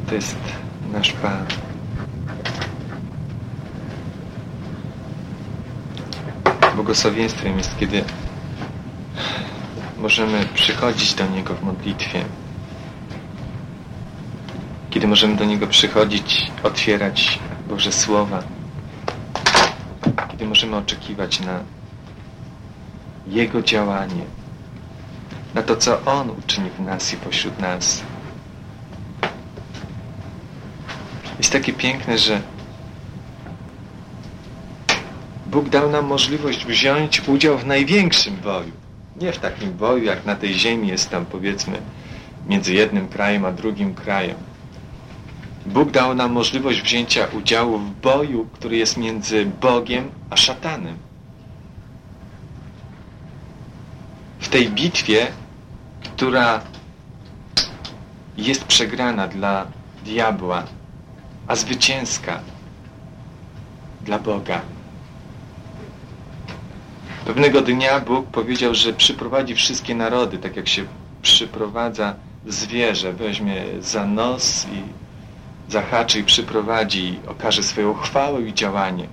To jest nasz Pan. Błogosławieństwem jest, kiedy możemy przychodzić do Niego w modlitwie. Kiedy możemy do Niego przychodzić, otwierać Boże Słowa. Kiedy możemy oczekiwać na Jego działanie. Na to, co On uczyni w nas i pośród nas. Jest takie piękne, że Bóg dał nam możliwość wziąć udział w największym boju. Nie w takim boju, jak na tej ziemi jest tam, powiedzmy, między jednym krajem a drugim krajem. Bóg dał nam możliwość wzięcia udziału w boju, który jest między Bogiem a szatanem. W tej bitwie, która jest przegrana dla diabła, a zwycięska dla Boga. Pewnego dnia Bóg powiedział, że przyprowadzi wszystkie narody, tak jak się przyprowadza zwierzę, weźmie za nos i zahaczy i przyprowadzi i okaże swoją chwałę i działanie.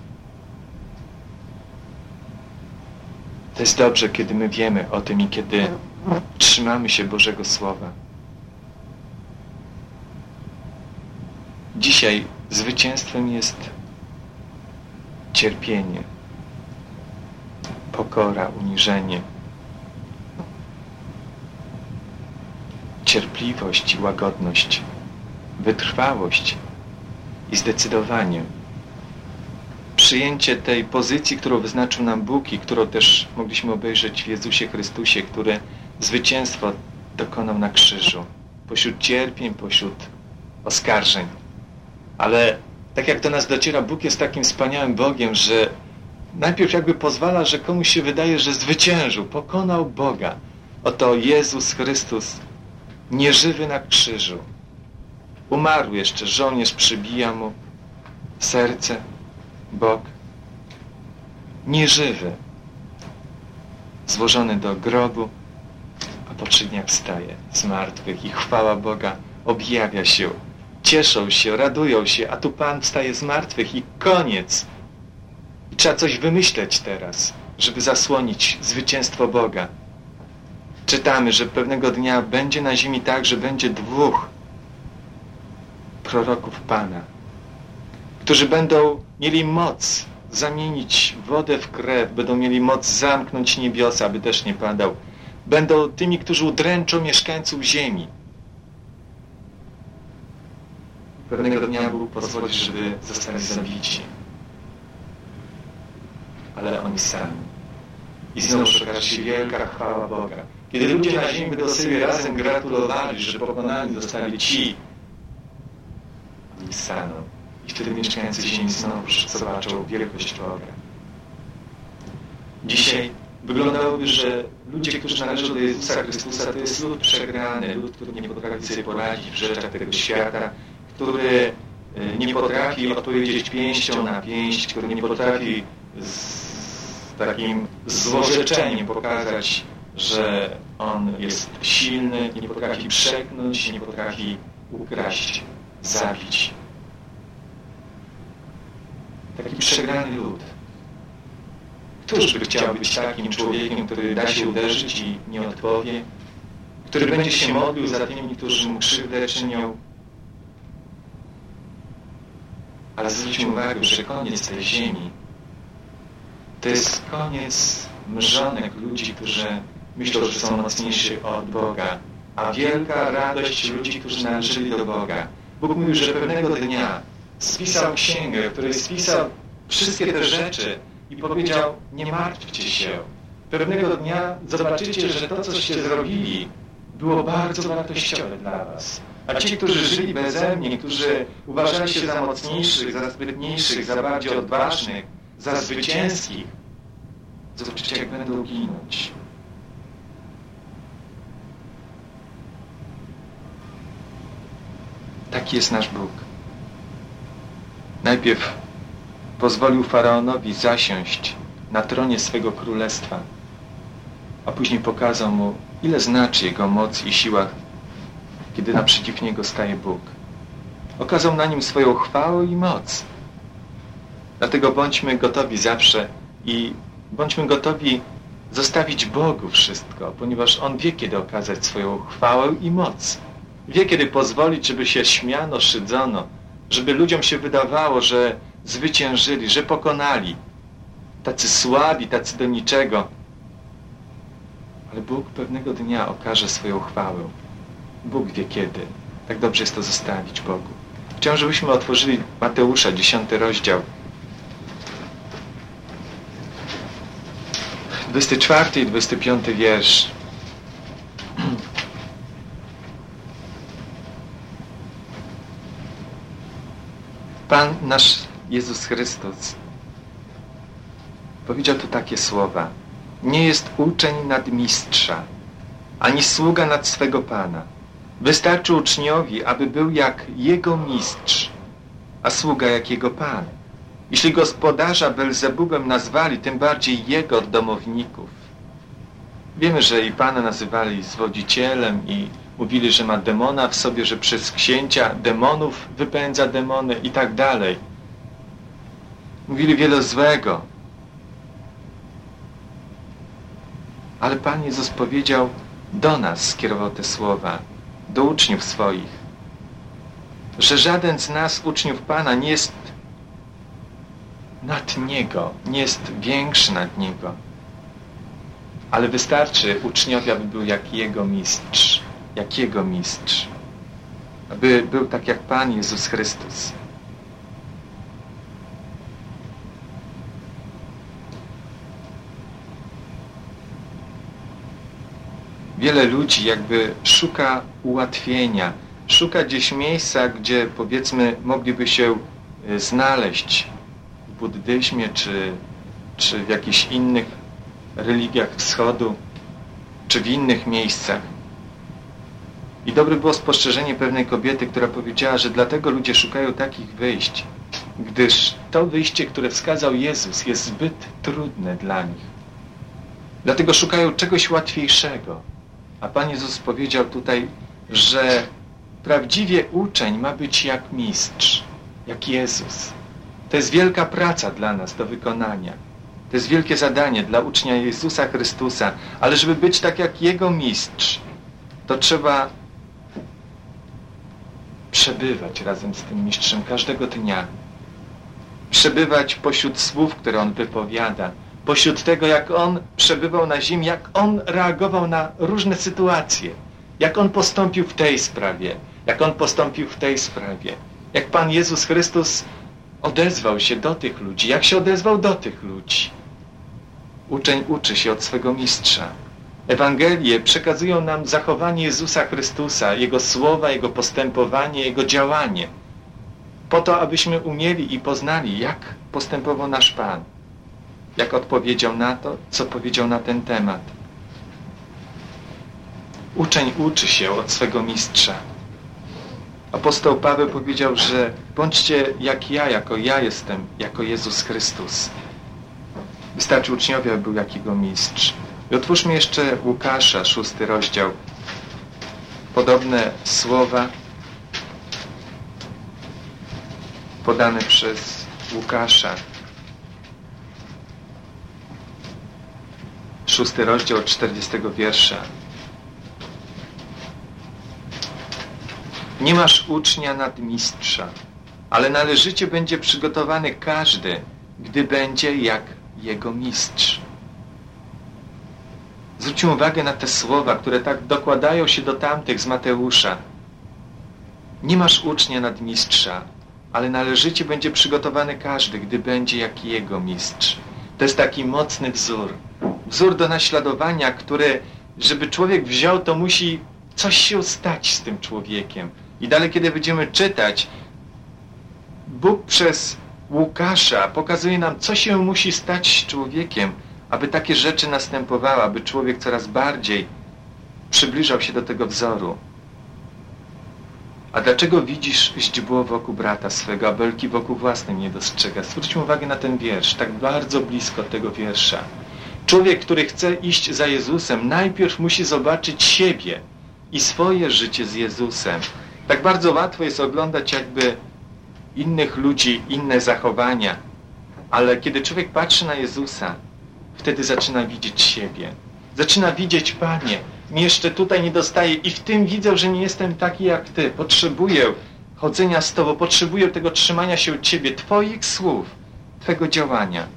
To jest dobrze, kiedy my wiemy o tym i kiedy trzymamy się Bożego Słowa. Dzisiaj zwycięstwem jest cierpienie, pokora, uniżenie, cierpliwość i łagodność, wytrwałość i zdecydowanie. Przyjęcie tej pozycji, którą wyznaczył nam Bóg i którą też mogliśmy obejrzeć w Jezusie Chrystusie, który zwycięstwo dokonał na krzyżu, pośród cierpień, pośród oskarżeń. Ale tak jak do nas dociera, Bóg jest takim wspaniałym Bogiem, że najpierw jakby pozwala, że komuś się wydaje, że zwyciężył, pokonał Boga. Oto Jezus Chrystus, nieżywy na krzyżu. Umarł jeszcze, żołnierz przybija mu serce, bok. Nieżywy. Złożony do grobu, a po 3 dniach wstaje z martwych i chwała Boga objawia się. Cieszą się, radują się, a tu Pan wstaje z martwych i koniec. I trzeba coś wymyśleć teraz, żeby zasłonić zwycięstwo Boga. Czytamy, że pewnego dnia będzie na ziemi tak, że będzie 2 proroków Pana, którzy będą mieli moc zamienić wodę w krew, będą mieli moc zamknąć niebiosa, aby deszcz nie padał. Będą tymi, którzy udręczą mieszkańców ziemi. Pewnego dnia Bóg pozwoli, żeby zostali zabici. Ale oni sami. I znowu okaże się wielka chwała Boga. Kiedy ludzie na ziemi będą sobie razem gratulowali, że pokonani zostali ci, oni staną. I wtedy mieszkańcy ziemi znowu zobaczą wielkość Boga. Dzisiaj wyglądałoby, że ludzie, którzy należą do Jezusa Chrystusa, to jest lud przegrany, lud, który nie potrafi sobie poradzić w rzeczach tego świata, który nie potrafi odpowiedzieć pięścią na pięść, który nie potrafi z takim złorzeczeniem pokazać, że on jest silny, nie potrafi przekląć, nie potrafi ukraść, zabić. Taki przegrany lud. Któż by chciał być takim człowiekiem, który da się uderzyć i nie odpowie, który będzie się modlił za tymi, którzy mu krzywdę czynią? Ale zwróćmy uwagę, że koniec tej ziemi to jest koniec mrzonek ludzi, którzy myślą, że są mocniejsi od Boga, a wielka radość ludzi, którzy należeli do Boga. Bóg mówił, że pewnego dnia spisał księgę, w której spisał wszystkie te rzeczy i powiedział: nie martwcie się. Pewnego dnia zobaczycie, że to, coście zrobili, było bardzo wartościowe dla was. A ci, którzy żyli beze mnie, którzy uważali się za mocniejszych, za sprytniejszych, za bardziej odważnych, za zwycięskich, zobaczycie, jak będą ginąć. Taki jest nasz Bóg. Najpierw pozwolił Faraonowi zasiąść na tronie swego królestwa, a później pokazał mu, ile znaczy jego moc i siła, kiedy naprzeciw niego staje Bóg. Okazał na nim swoją chwałę i moc. Dlatego bądźmy gotowi zawsze i bądźmy gotowi zostawić Bogu wszystko, ponieważ On wie, kiedy okazać swoją chwałę i moc. Wie, kiedy pozwolić, żeby się śmiano, szydzono, żeby ludziom się wydawało, że zwyciężyli, że pokonali. Tacy słabi, tacy do niczego. Ale Bóg pewnego dnia okaże swoją chwałę. Bóg wie kiedy. Tak dobrze jest to zostawić Bogu. Chciałem, żebyśmy otworzyli Mateusza, 10 rozdział. 24 i 25 wiersz. Pan nasz Jezus Chrystus powiedział tu takie słowa. Nie jest uczeń nad mistrza, ani sługa nad swego Pana. Wystarczy uczniowi, aby był jak jego mistrz, a sługa jak jego Pan. Jeśli gospodarza Belzebubem nazwali, tym bardziej jego domowników. Wiemy, że i Pana nazywali zwodzicielem i mówili, że ma demona w sobie, że przez księcia demonów wypędza demony i tak dalej. Mówili wiele złego. Ale Pan Jezus powiedział, do nas skierował te słowa, do uczniów swoich, że żaden z nas, uczniów Pana, nie jest nad Niego, nie jest większy nad Niego. Ale wystarczy uczniowi, aby był jak Jego mistrz, jak Jego mistrz. Aby był tak jak Pan Jezus Chrystus. Wiele ludzi jakby szuka ułatwienia, szuka gdzieś miejsca, gdzie powiedzmy mogliby się znaleźć w buddyzmie czy w jakichś innych religiach wschodu, czy w innych miejscach. I dobre było spostrzeżenie pewnej kobiety, która powiedziała, że dlatego ludzie szukają takich wyjść, gdyż to wyjście, które wskazał Jezus, jest zbyt trudne dla nich. Dlatego szukają czegoś łatwiejszego. A Pan Jezus powiedział tutaj, że prawdziwie uczeń ma być jak mistrz, jak Jezus. To jest wielka praca dla nas do wykonania. To jest wielkie zadanie dla ucznia Jezusa Chrystusa. Ale żeby być tak jak Jego mistrz, to trzeba przebywać razem z tym mistrzem każdego dnia. Przebywać pośród słów, które On wypowiada. Pośród tego, jak On przebywał na ziemi, jak On reagował na różne sytuacje. Jak On postąpił w tej sprawie, jak On postąpił w tej sprawie. Jak Pan Jezus Chrystus odezwał się do tych ludzi, jak się odezwał do tych ludzi. Uczeń uczy się od swego mistrza. Ewangelie przekazują nam zachowanie Jezusa Chrystusa, Jego słowa, Jego postępowanie, Jego działanie. Po to, abyśmy umieli i poznali, jak postępował nasz Pan. Jak odpowiedział na to, co powiedział na ten temat. Uczeń uczy się od swego mistrza. Apostoł Paweł powiedział, że bądźcie jak ja, jako ja jestem, jako Jezus Chrystus. Wystarczy uczniowi, aby był jak Jego mistrz. I otwórzmy jeszcze Łukasza, 6 rozdział. Podobne słowa podane przez Łukasza. 6 rozdział od 40 wiersza. Nie masz ucznia nad mistrza, ale należycie będzie przygotowany każdy, gdy będzie jak jego mistrz. Zwróćmy uwagę na te słowa, które tak dokładają się do tamtych z Mateusza. Nie masz ucznia nad mistrza, ale należycie będzie przygotowany każdy, gdy będzie jak jego mistrz. To jest taki mocny wzór. Wzór do naśladowania, który, żeby człowiek wziął, to musi coś się stać z tym człowiekiem. I dalej, kiedy będziemy czytać, Bóg przez Łukasza pokazuje nam, co się musi stać z człowiekiem, aby takie rzeczy następowały, aby człowiek coraz bardziej przybliżał się do tego wzoru. A dlaczego widzisz źdźbło wokół brata swego, a belki wokół własnym nie dostrzega? Zwróćmy uwagę na ten wiersz, tak bardzo blisko tego wiersza. Człowiek, który chce iść za Jezusem, najpierw musi zobaczyć siebie i swoje życie z Jezusem. Tak bardzo łatwo jest oglądać jakby innych ludzi, inne zachowania, ale kiedy człowiek patrzy na Jezusa, wtedy zaczyna widzieć siebie. Zaczyna widzieć, Panie, mnie jeszcze tutaj nie dostaje i w tym widzę, że nie jestem taki jak Ty. Potrzebuję chodzenia z Tobą, potrzebuję tego trzymania się od Ciebie, Twoich słów, Twego działania.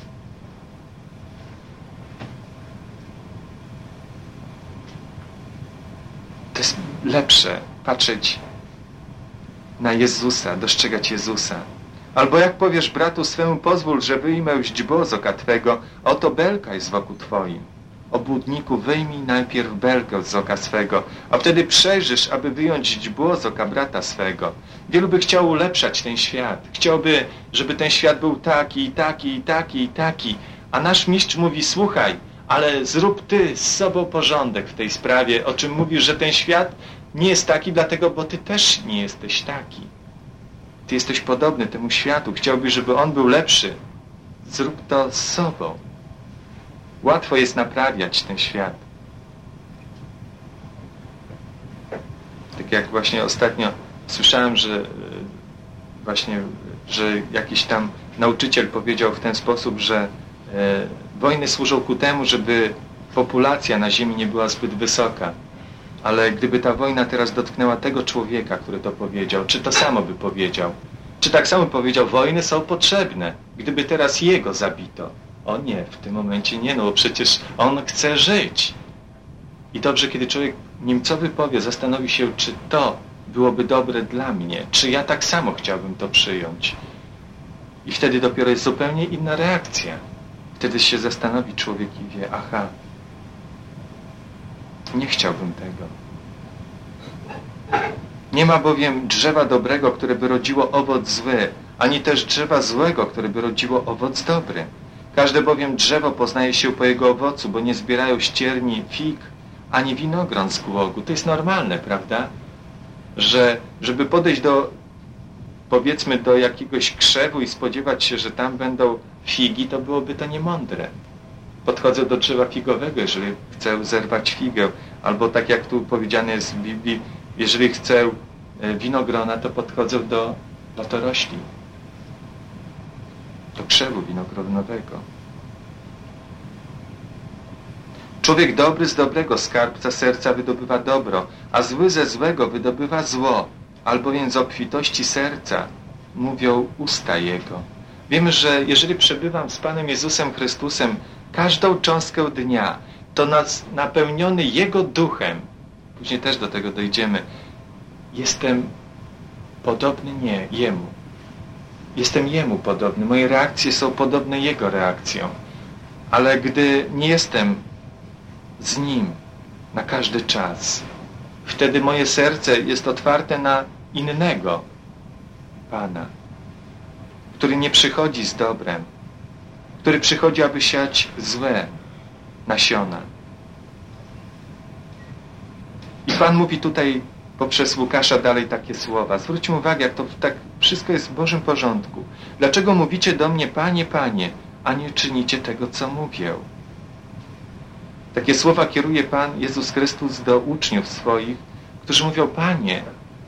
To jest lepsze patrzeć na Jezusa, dostrzegać Jezusa. Albo jak powiesz bratu swemu, pozwól, że wyjmę źdźbło z oka Twego, oto belka jest wokół Twoim. Obłudniku, wyjmij najpierw belkę z oka swego, a wtedy przejrzysz, aby wyjąć źdźbło z oka brata swego. Wielu by chciało ulepszać ten świat. Chciałby, żeby ten świat był taki, i taki, i taki, i taki. A nasz mistrz mówi, słuchaj, ale zrób Ty z sobą porządek w tej sprawie, o czym mówisz, że ten świat nie jest taki, dlatego, bo Ty też nie jesteś taki. Ty jesteś podobny temu światu. Chciałbyś, żeby on był lepszy. Zrób to z sobą. Łatwo jest naprawiać ten świat. Tak jak właśnie ostatnio słyszałem, że jakiś tam nauczyciel powiedział w ten sposób, że wojny służą ku temu, żeby populacja na ziemi nie była zbyt wysoka. Ale gdyby ta wojna teraz dotknęła tego człowieka, który to powiedział, czy to samo by powiedział? Czy tak samo powiedział, wojny są potrzebne, gdyby teraz jego zabito? O nie, w tym momencie nie, no bo przecież on chce żyć. I dobrze, kiedy człowiek, nim co wypowie, zastanowi się, czy to byłoby dobre dla mnie, czy ja tak samo chciałbym to przyjąć. I wtedy dopiero jest zupełnie inna reakcja. Wtedy się zastanowi człowiek i wie, aha, nie chciałbym tego. Nie ma bowiem drzewa dobrego, które by rodziło owoc zły, ani też drzewa złego, które by rodziło owoc dobry. Każde bowiem drzewo poznaje się po jego owocu, bo nie zbierają ścierni fig, ani winogron z głogu. To jest normalne, prawda? Żeby podejść powiedzmy do jakiegoś krzewu i spodziewać się, że tam będą figi, to byłoby to niemądre. Podchodzę do drzewa figowego, jeżeli chcę zerwać figę. Albo tak jak tu powiedziane jest w Biblii, jeżeli chcę winogrona, to podchodzę do latorośli. Do krzewu winogronowego. Człowiek dobry z dobrego skarbca serca wydobywa dobro, a zły ze złego wydobywa zło, albowiem z obfitości serca mówią usta Jego. Wiemy, że jeżeli przebywam z Panem Jezusem Chrystusem każdą cząstkę dnia, to napełniony Jego duchem, później też do tego dojdziemy, jestem podobny Jemu. Jestem Jemu podobny. Moje reakcje są podobne Jego reakcjom. Ale gdy nie jestem z Nim na każdy czas, wtedy moje serce jest otwarte na innego Pana, który nie przychodzi z dobrem, który przychodzi, aby siać złe nasiona. I Pan mówi tutaj poprzez Łukasza dalej takie słowa. Zwróćmy uwagę, jak to tak wszystko jest w Bożym porządku. Dlaczego mówicie do mnie, Panie, Panie, a nie czynicie tego, co mówię? Takie słowa kieruje Pan Jezus Chrystus do uczniów swoich, którzy mówią, Panie,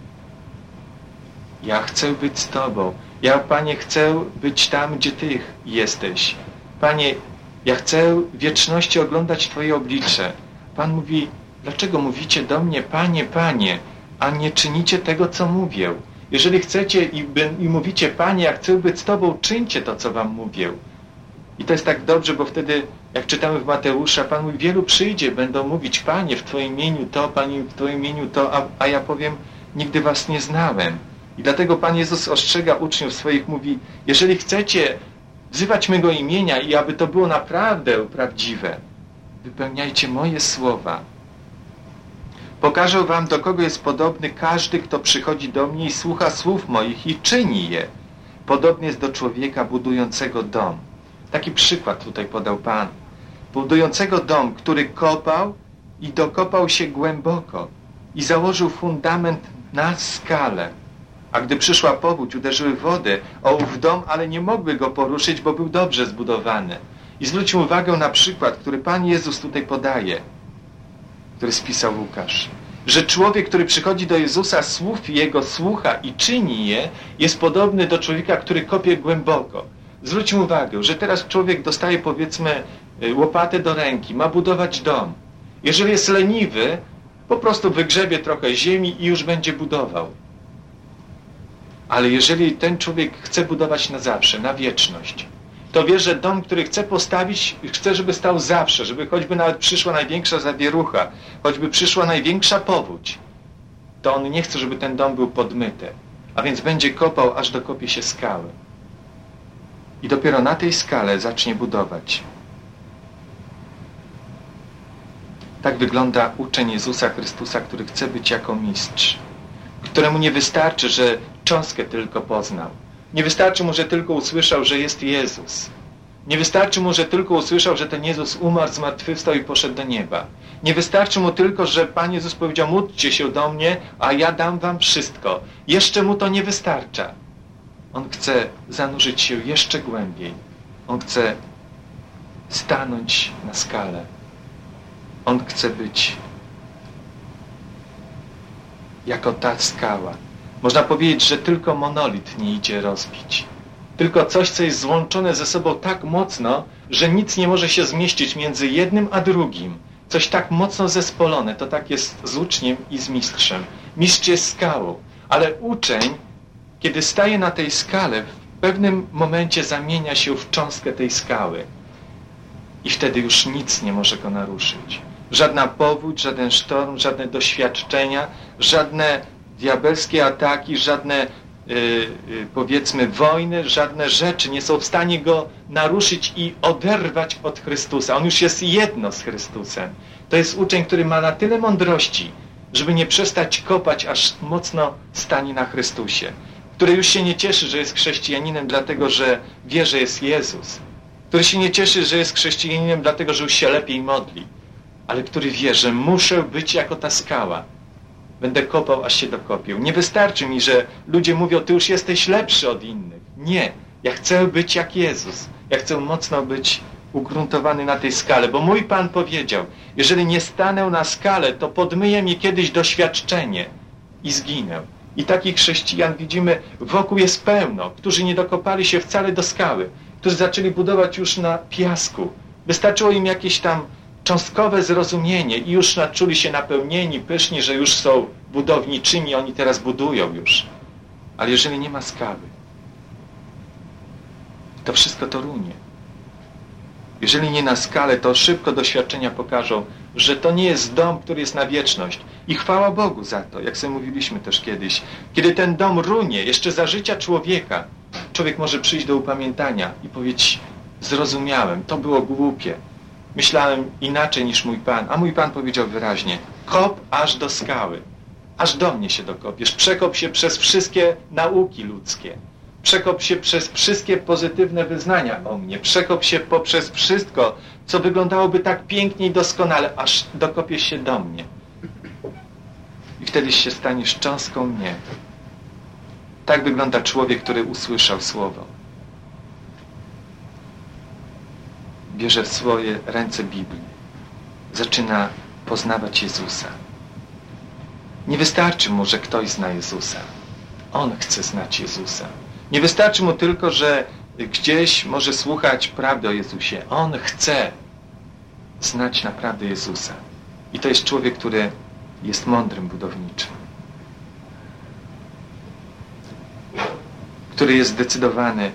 ja chcę być z Tobą. Ja, Panie, chcę być tam, gdzie Ty jesteś. Panie, ja chcę w wieczności oglądać Twoje oblicze. Pan mówi, dlaczego mówicie do mnie, Panie, Panie, a nie czynicie tego, co mówię? Jeżeli chcecie i mówicie, Panie, ja chcę być z Tobą, czyńcie to, co Wam mówię. I to jest tak dobrze, bo wtedy, jak czytamy w Mateusza, Pan mówi, wielu przyjdzie, będą mówić, Panie, w Twoim imieniu to, Panie, w Twoim imieniu to, a ja powiem, nigdy Was nie znałem. I dlatego Pan Jezus ostrzega uczniów swoich, mówi, jeżeli chcecie wzywać mego imienia i aby to było naprawdę prawdziwe, wypełniajcie moje słowa. Pokażę wam, do kogo jest podobny każdy, kto przychodzi do mnie i słucha słów moich i czyni je. Podobny jest do człowieka budującego dom. Taki przykład tutaj podał Pan. Budującego dom, który kopał i dokopał się głęboko i założył fundament na skalę. A gdy przyszła powódź, uderzyły wody o ów dom, ale nie mogły go poruszyć, bo był dobrze zbudowany. I zwróćmy uwagę na przykład, który Pan Jezus tutaj podaje, który spisał Łukasz. że człowiek, który przychodzi do Jezusa, słów Jego słucha i czyni je, jest podobny do człowieka, który kopie głęboko. Zwróćmy uwagę, że teraz człowiek dostaje, powiedzmy, łopatę do ręki, ma budować dom. Jeżeli jest leniwy, po prostu wygrzebie trochę ziemi i już będzie budował. Ale jeżeli ten człowiek chce budować na zawsze, na wieczność, to wie, że dom, który chce postawić, chce, żeby stał zawsze, żeby choćby nawet przyszła największa zawierucha, choćby przyszła największa powódź, to on nie chce, żeby ten dom był podmyty. A więc będzie kopał, aż dokopie się skały. I dopiero na tej skale zacznie budować. Tak wygląda uczeń Jezusa Chrystusa, który chce być jako mistrz, któremu nie wystarczy, że cząstkę tylko poznał. Nie wystarczy mu, że tylko usłyszał, że jest Jezus. Nie wystarczy mu, że tylko usłyszał, że ten Jezus umarł, zmartwychwstał i poszedł do nieba. Nie wystarczy mu tylko, że Pan Jezus powiedział: módlcie się do mnie, a ja dam wam wszystko. Jeszcze mu to nie wystarcza. On chce zanurzyć się jeszcze głębiej. On chce stanąć na skale. On chce być jako ta skała. Można powiedzieć, że tylko monolit nie idzie rozbić. Tylko coś, co jest złączone ze sobą tak mocno, że nic nie może się zmieścić między jednym a drugim. Coś tak mocno zespolone, to tak jest z uczniem i z mistrzem. Mistrz jest skałą, ale uczeń, kiedy staje na tej skale, w pewnym momencie zamienia się w cząstkę tej skały. I wtedy już nic nie może go naruszyć. Żadna powódź, żaden sztorm, żadne doświadczenia, żadne diabelskie ataki, żadne powiedzmy wojny, żadne rzeczy nie są w stanie go naruszyć i oderwać od Chrystusa. On już jest jedno z Chrystusem. To jest uczeń, który ma na tyle mądrości, żeby nie przestać kopać, aż mocno stanie na Chrystusie. Który już się nie cieszy, że jest chrześcijaninem, dlatego że wie, że jest Jezus. Który się nie cieszy, że jest chrześcijaninem, dlatego że już się lepiej modli. Ale który wie, że muszę być jako ta skała. Będę kopał, aż się dokopię. Nie wystarczy mi, że ludzie mówią: ty już jesteś lepszy od innych. Nie. Ja chcę być jak Jezus. Ja chcę mocno być ugruntowany na tej skale, bo mój Pan powiedział: jeżeli nie stanę na skale, to podmyje mnie kiedyś doświadczenie i zginę. I takich chrześcijan widzimy, wokół jest pełno, którzy nie dokopali się wcale do skały, którzy zaczęli budować już na piasku. Wystarczyło im jakieś tam cząstkowe zrozumienie i już czuli się napełnieni, pyszni, że już są budowniczymi, oni teraz budują już. Ale jeżeli nie ma skały, to wszystko to runie. Jeżeli nie na skalę, to szybko doświadczenia pokażą, że to nie jest dom, który jest na wieczność. I chwała Bogu za to, jak sobie mówiliśmy też kiedyś. Kiedy ten dom runie, jeszcze za życia człowieka, człowiek może przyjść do upamiętania i powiedzieć: zrozumiałem, to było głupie. Myślałem inaczej niż mój Pan. A mój Pan powiedział wyraźnie: kop aż do skały. Aż do mnie się dokopiesz. Przekop się przez wszystkie nauki ludzkie. Przekop się przez wszystkie pozytywne wyznania o mnie. Przekop się poprzez wszystko, co wyglądałoby tak pięknie i doskonale, aż dokopiesz się do mnie. I wtedy się staniesz cząstką mnie. Tak wygląda człowiek, który usłyszał Słowo. Bierze w swoje ręce Biblię. Zaczyna poznawać Jezusa. Nie wystarczy mu, że ktoś zna Jezusa. On chce znać Jezusa. Nie wystarczy mu tylko, że gdzieś może słuchać prawdy o Jezusie. On chce znać naprawdę Jezusa. I to jest człowiek, który jest mądrym budowniczym. Który jest zdecydowany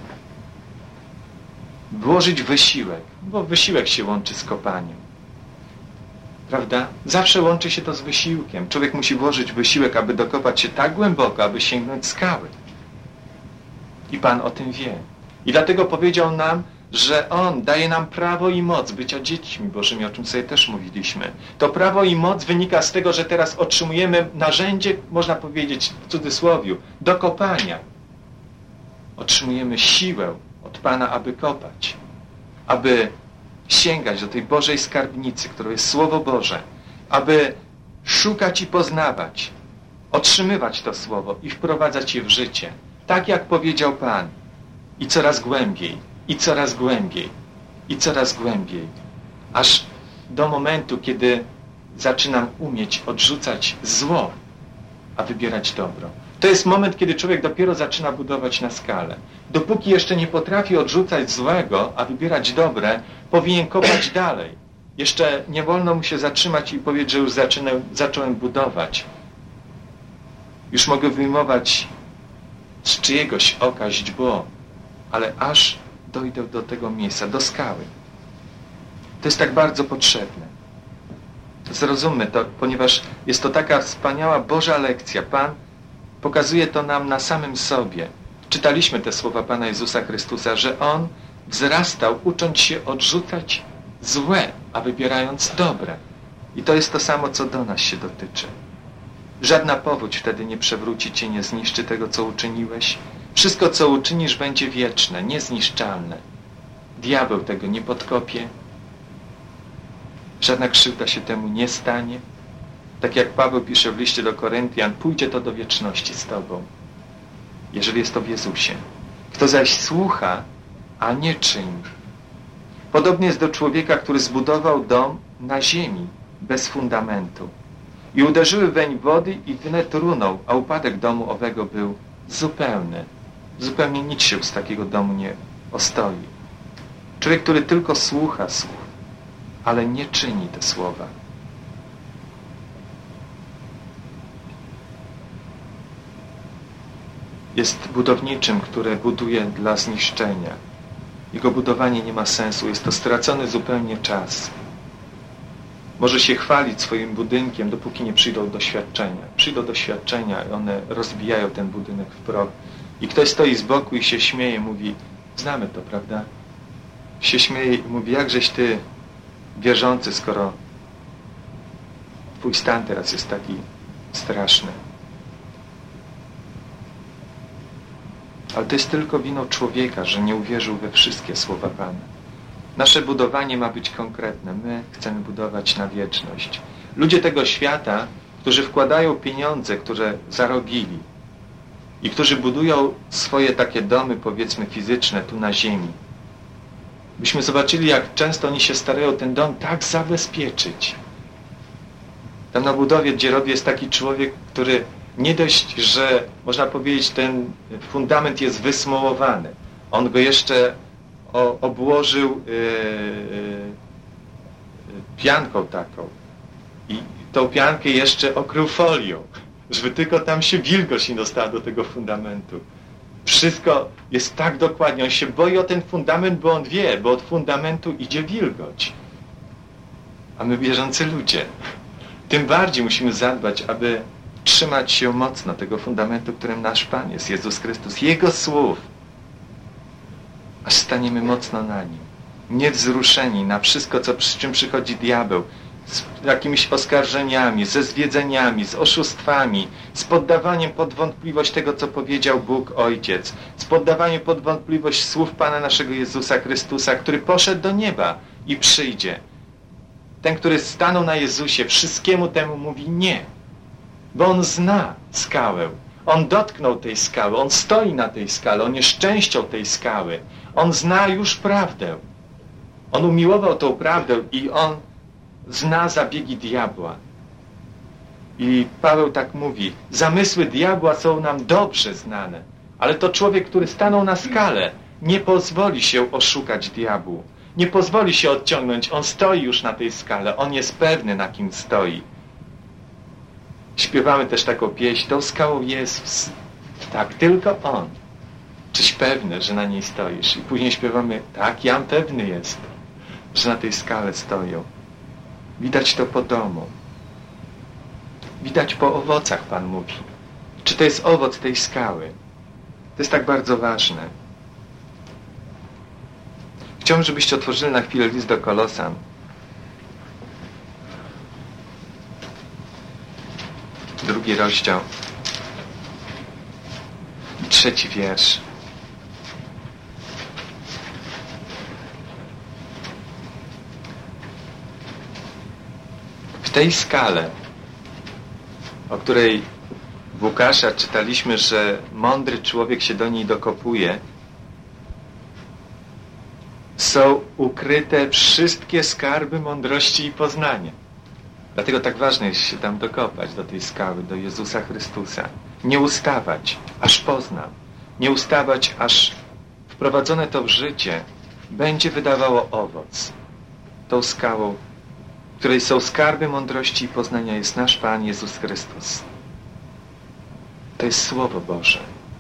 włożyć wysiłek, bo wysiłek się łączy z kopaniem. Prawda? Zawsze łączy się to z wysiłkiem. Człowiek musi włożyć wysiłek, aby dokopać się tak głęboko, aby sięgnąć skały. I Pan o tym wie. I dlatego powiedział nam, że On daje nam prawo i moc bycia dziećmi Bożymi, o czym sobie też mówiliśmy. To prawo i moc wynika z tego, że teraz otrzymujemy narzędzie, można powiedzieć w cudzysłowiu, do kopania. Otrzymujemy siłę od Pana, aby kopać, aby sięgać do tej Bożej skarbnicy, którą jest Słowo Boże, aby szukać i poznawać, otrzymywać to Słowo i wprowadzać je w życie. Tak jak powiedział Pan. I coraz głębiej, i coraz głębiej, i coraz głębiej. Aż do momentu, kiedy zaczynam umieć odrzucać zło, a wybierać dobro. To jest moment, kiedy człowiek dopiero zaczyna budować na skalę. Dopóki jeszcze nie potrafi odrzucać złego, a wybierać dobre, powinien kopać dalej. Jeszcze nie wolno mu się zatrzymać i powiedzieć, że już zacząłem budować. Już mogę wyjmować z czyjegoś oka źdźbło, ale aż dojdę do tego miejsca, do skały. To jest tak bardzo potrzebne. Zrozummy to, ponieważ jest to taka wspaniała Boża lekcja. Pan pokazuje to nam na samym sobie. Czytaliśmy te słowa Pana Jezusa Chrystusa, że On wzrastał, ucząc się odrzucać złe, a wybierając dobre. I to jest to samo, co do nas się dotyczy. Żadna powódź wtedy nie przewróci cię, nie zniszczy tego, co uczyniłeś. Wszystko, co uczynisz, będzie wieczne, niezniszczalne. Diabeł tego nie podkopie. Żadna krzywda się temu nie stanie. Tak jak Paweł pisze w liście do Koryntian, pójdzie to do wieczności z tobą, jeżeli jest to w Jezusie. Kto zaś słucha, a nie czyni. Podobnie jest do człowieka, który zbudował dom na ziemi, bez fundamentu. I uderzyły weń wody i wnet runął, a upadek domu owego był zupełny. Zupełnie nic się z takiego domu nie ostoi. Człowiek, który tylko słucha słów, ale nie czyni te słowa. Jest budowniczym, które buduje dla zniszczenia. Jego budowanie nie ma sensu, jest to stracony zupełnie czas. Może się chwalić swoim budynkiem, dopóki nie przyjdą doświadczenia. Przyjdą doświadczenia i one rozbijają ten budynek w proch. I ktoś stoi z boku i się śmieje, mówi, znamy to, prawda? Się śmieje i mówi, jakżeś ty wierzący, skoro twój stan teraz jest taki straszny. Ale to jest tylko winą człowieka, że nie uwierzył we wszystkie słowa Pana. Nasze budowanie ma być konkretne. My chcemy budować na wieczność. Ludzie tego świata, którzy wkładają pieniądze, które zarobili i którzy budują swoje takie domy, powiedzmy, fizyczne tu na ziemi. Byśmy zobaczyli, jak często oni się starają ten dom tak zabezpieczyć. Tam na budowie dzierowie jest taki człowiek, który nie dość, że można powiedzieć, ten fundament jest wysmołowany. On go jeszcze obłożył pianką taką i tą piankę jeszcze okrył folią, żeby tylko tam się wilgoć nie dostała do tego fundamentu. Wszystko jest tak dokładnie. On się boi o ten fundament, bo on wie, bo od fundamentu idzie wilgoć. A my, wierzący ludzie, tym bardziej musimy zadbać, aby trzymać się mocno tego fundamentu, którym nasz Pan jest, Jezus Chrystus, Jego słów, aż staniemy mocno na Nim. Niewzruszeni na wszystko, z czym przychodzi diabeł, z jakimiś oskarżeniami, ze zwiedzeniami, z oszustwami, z poddawaniem pod wątpliwość tego, co powiedział Bóg Ojciec, z poddawaniem pod wątpliwość słów Pana naszego Jezusa Chrystusa, który poszedł do nieba i przyjdzie. Ten, który stanął na Jezusie, wszystkiemu temu mówi nie, bo On zna skałę. On dotknął tej skały, On stoi na tej skale, On jest częścią tej skały. On zna już prawdę. On umiłował tą prawdę i On zna zabiegi diabła. I Paweł tak mówi, zamysły diabła są nam dobrze znane, ale to człowiek, który stanął na skale, nie pozwoli się oszukać diabłu. Nie pozwoli się odciągnąć. On stoi już na tej skale. On jest pewny, na kim stoi. Śpiewamy też taką pieśń, tą skałą jest tak, tylko On. Czyś pewny, że na niej stoisz? I później śpiewamy, tak, jam pewny jest, że na tej skale stoją. Widać to po domu. Widać po owocach, Pan mówi. Czy to jest owoc tej skały? To jest tak bardzo ważne. Chciałbym, żebyście otworzyli na chwilę list do Kolosan. 2 rozdział, 3 wiersz. W tej skale, o której w Łukasza czytaliśmy, że mądry człowiek się do niej dokopuje, są ukryte wszystkie skarby mądrości i poznania. Dlatego tak ważne jest się tam dokopać do tej skały, do Jezusa Chrystusa. Nie ustawać, aż poznam. Nie ustawać, aż wprowadzone to w życie będzie wydawało owoc. Tą skałą, w której są skarby mądrości i poznania, jest nasz Pan Jezus Chrystus. To jest Słowo Boże.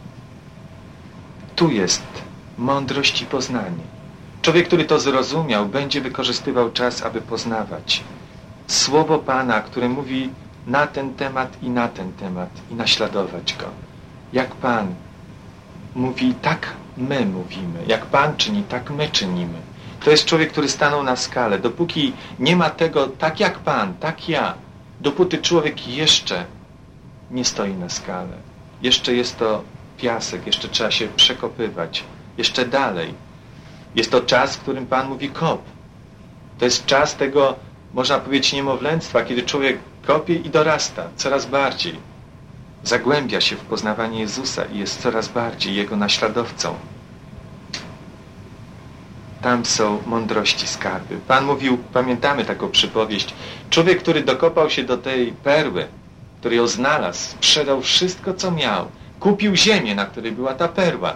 Tu jest mądrość i poznanie. Człowiek, który to zrozumiał, będzie wykorzystywał czas, aby poznawać Słowo Pana, które mówi na ten temat i naśladować Go. Jak Pan mówi, tak my mówimy. Jak Pan czyni, tak my czynimy. To jest człowiek, który stanął na skale. Dopóki nie ma tego, tak jak Pan, tak ja, dopóty człowiek jeszcze nie stoi na skale. Jeszcze jest to piasek, jeszcze trzeba się przekopywać. Jeszcze dalej. Jest to czas, w którym Pan mówi kop. To jest czas tego, można powiedzieć, niemowlęctwa, kiedy człowiek kopie i dorasta coraz bardziej. Zagłębia się w poznawanie Jezusa i jest coraz bardziej Jego naśladowcą. Tam są mądrości skarby. Pan mówił, pamiętamy taką przypowieść, człowiek, który dokopał się do tej perły, który ją znalazł, sprzedał wszystko, co miał, kupił ziemię, na której była ta perła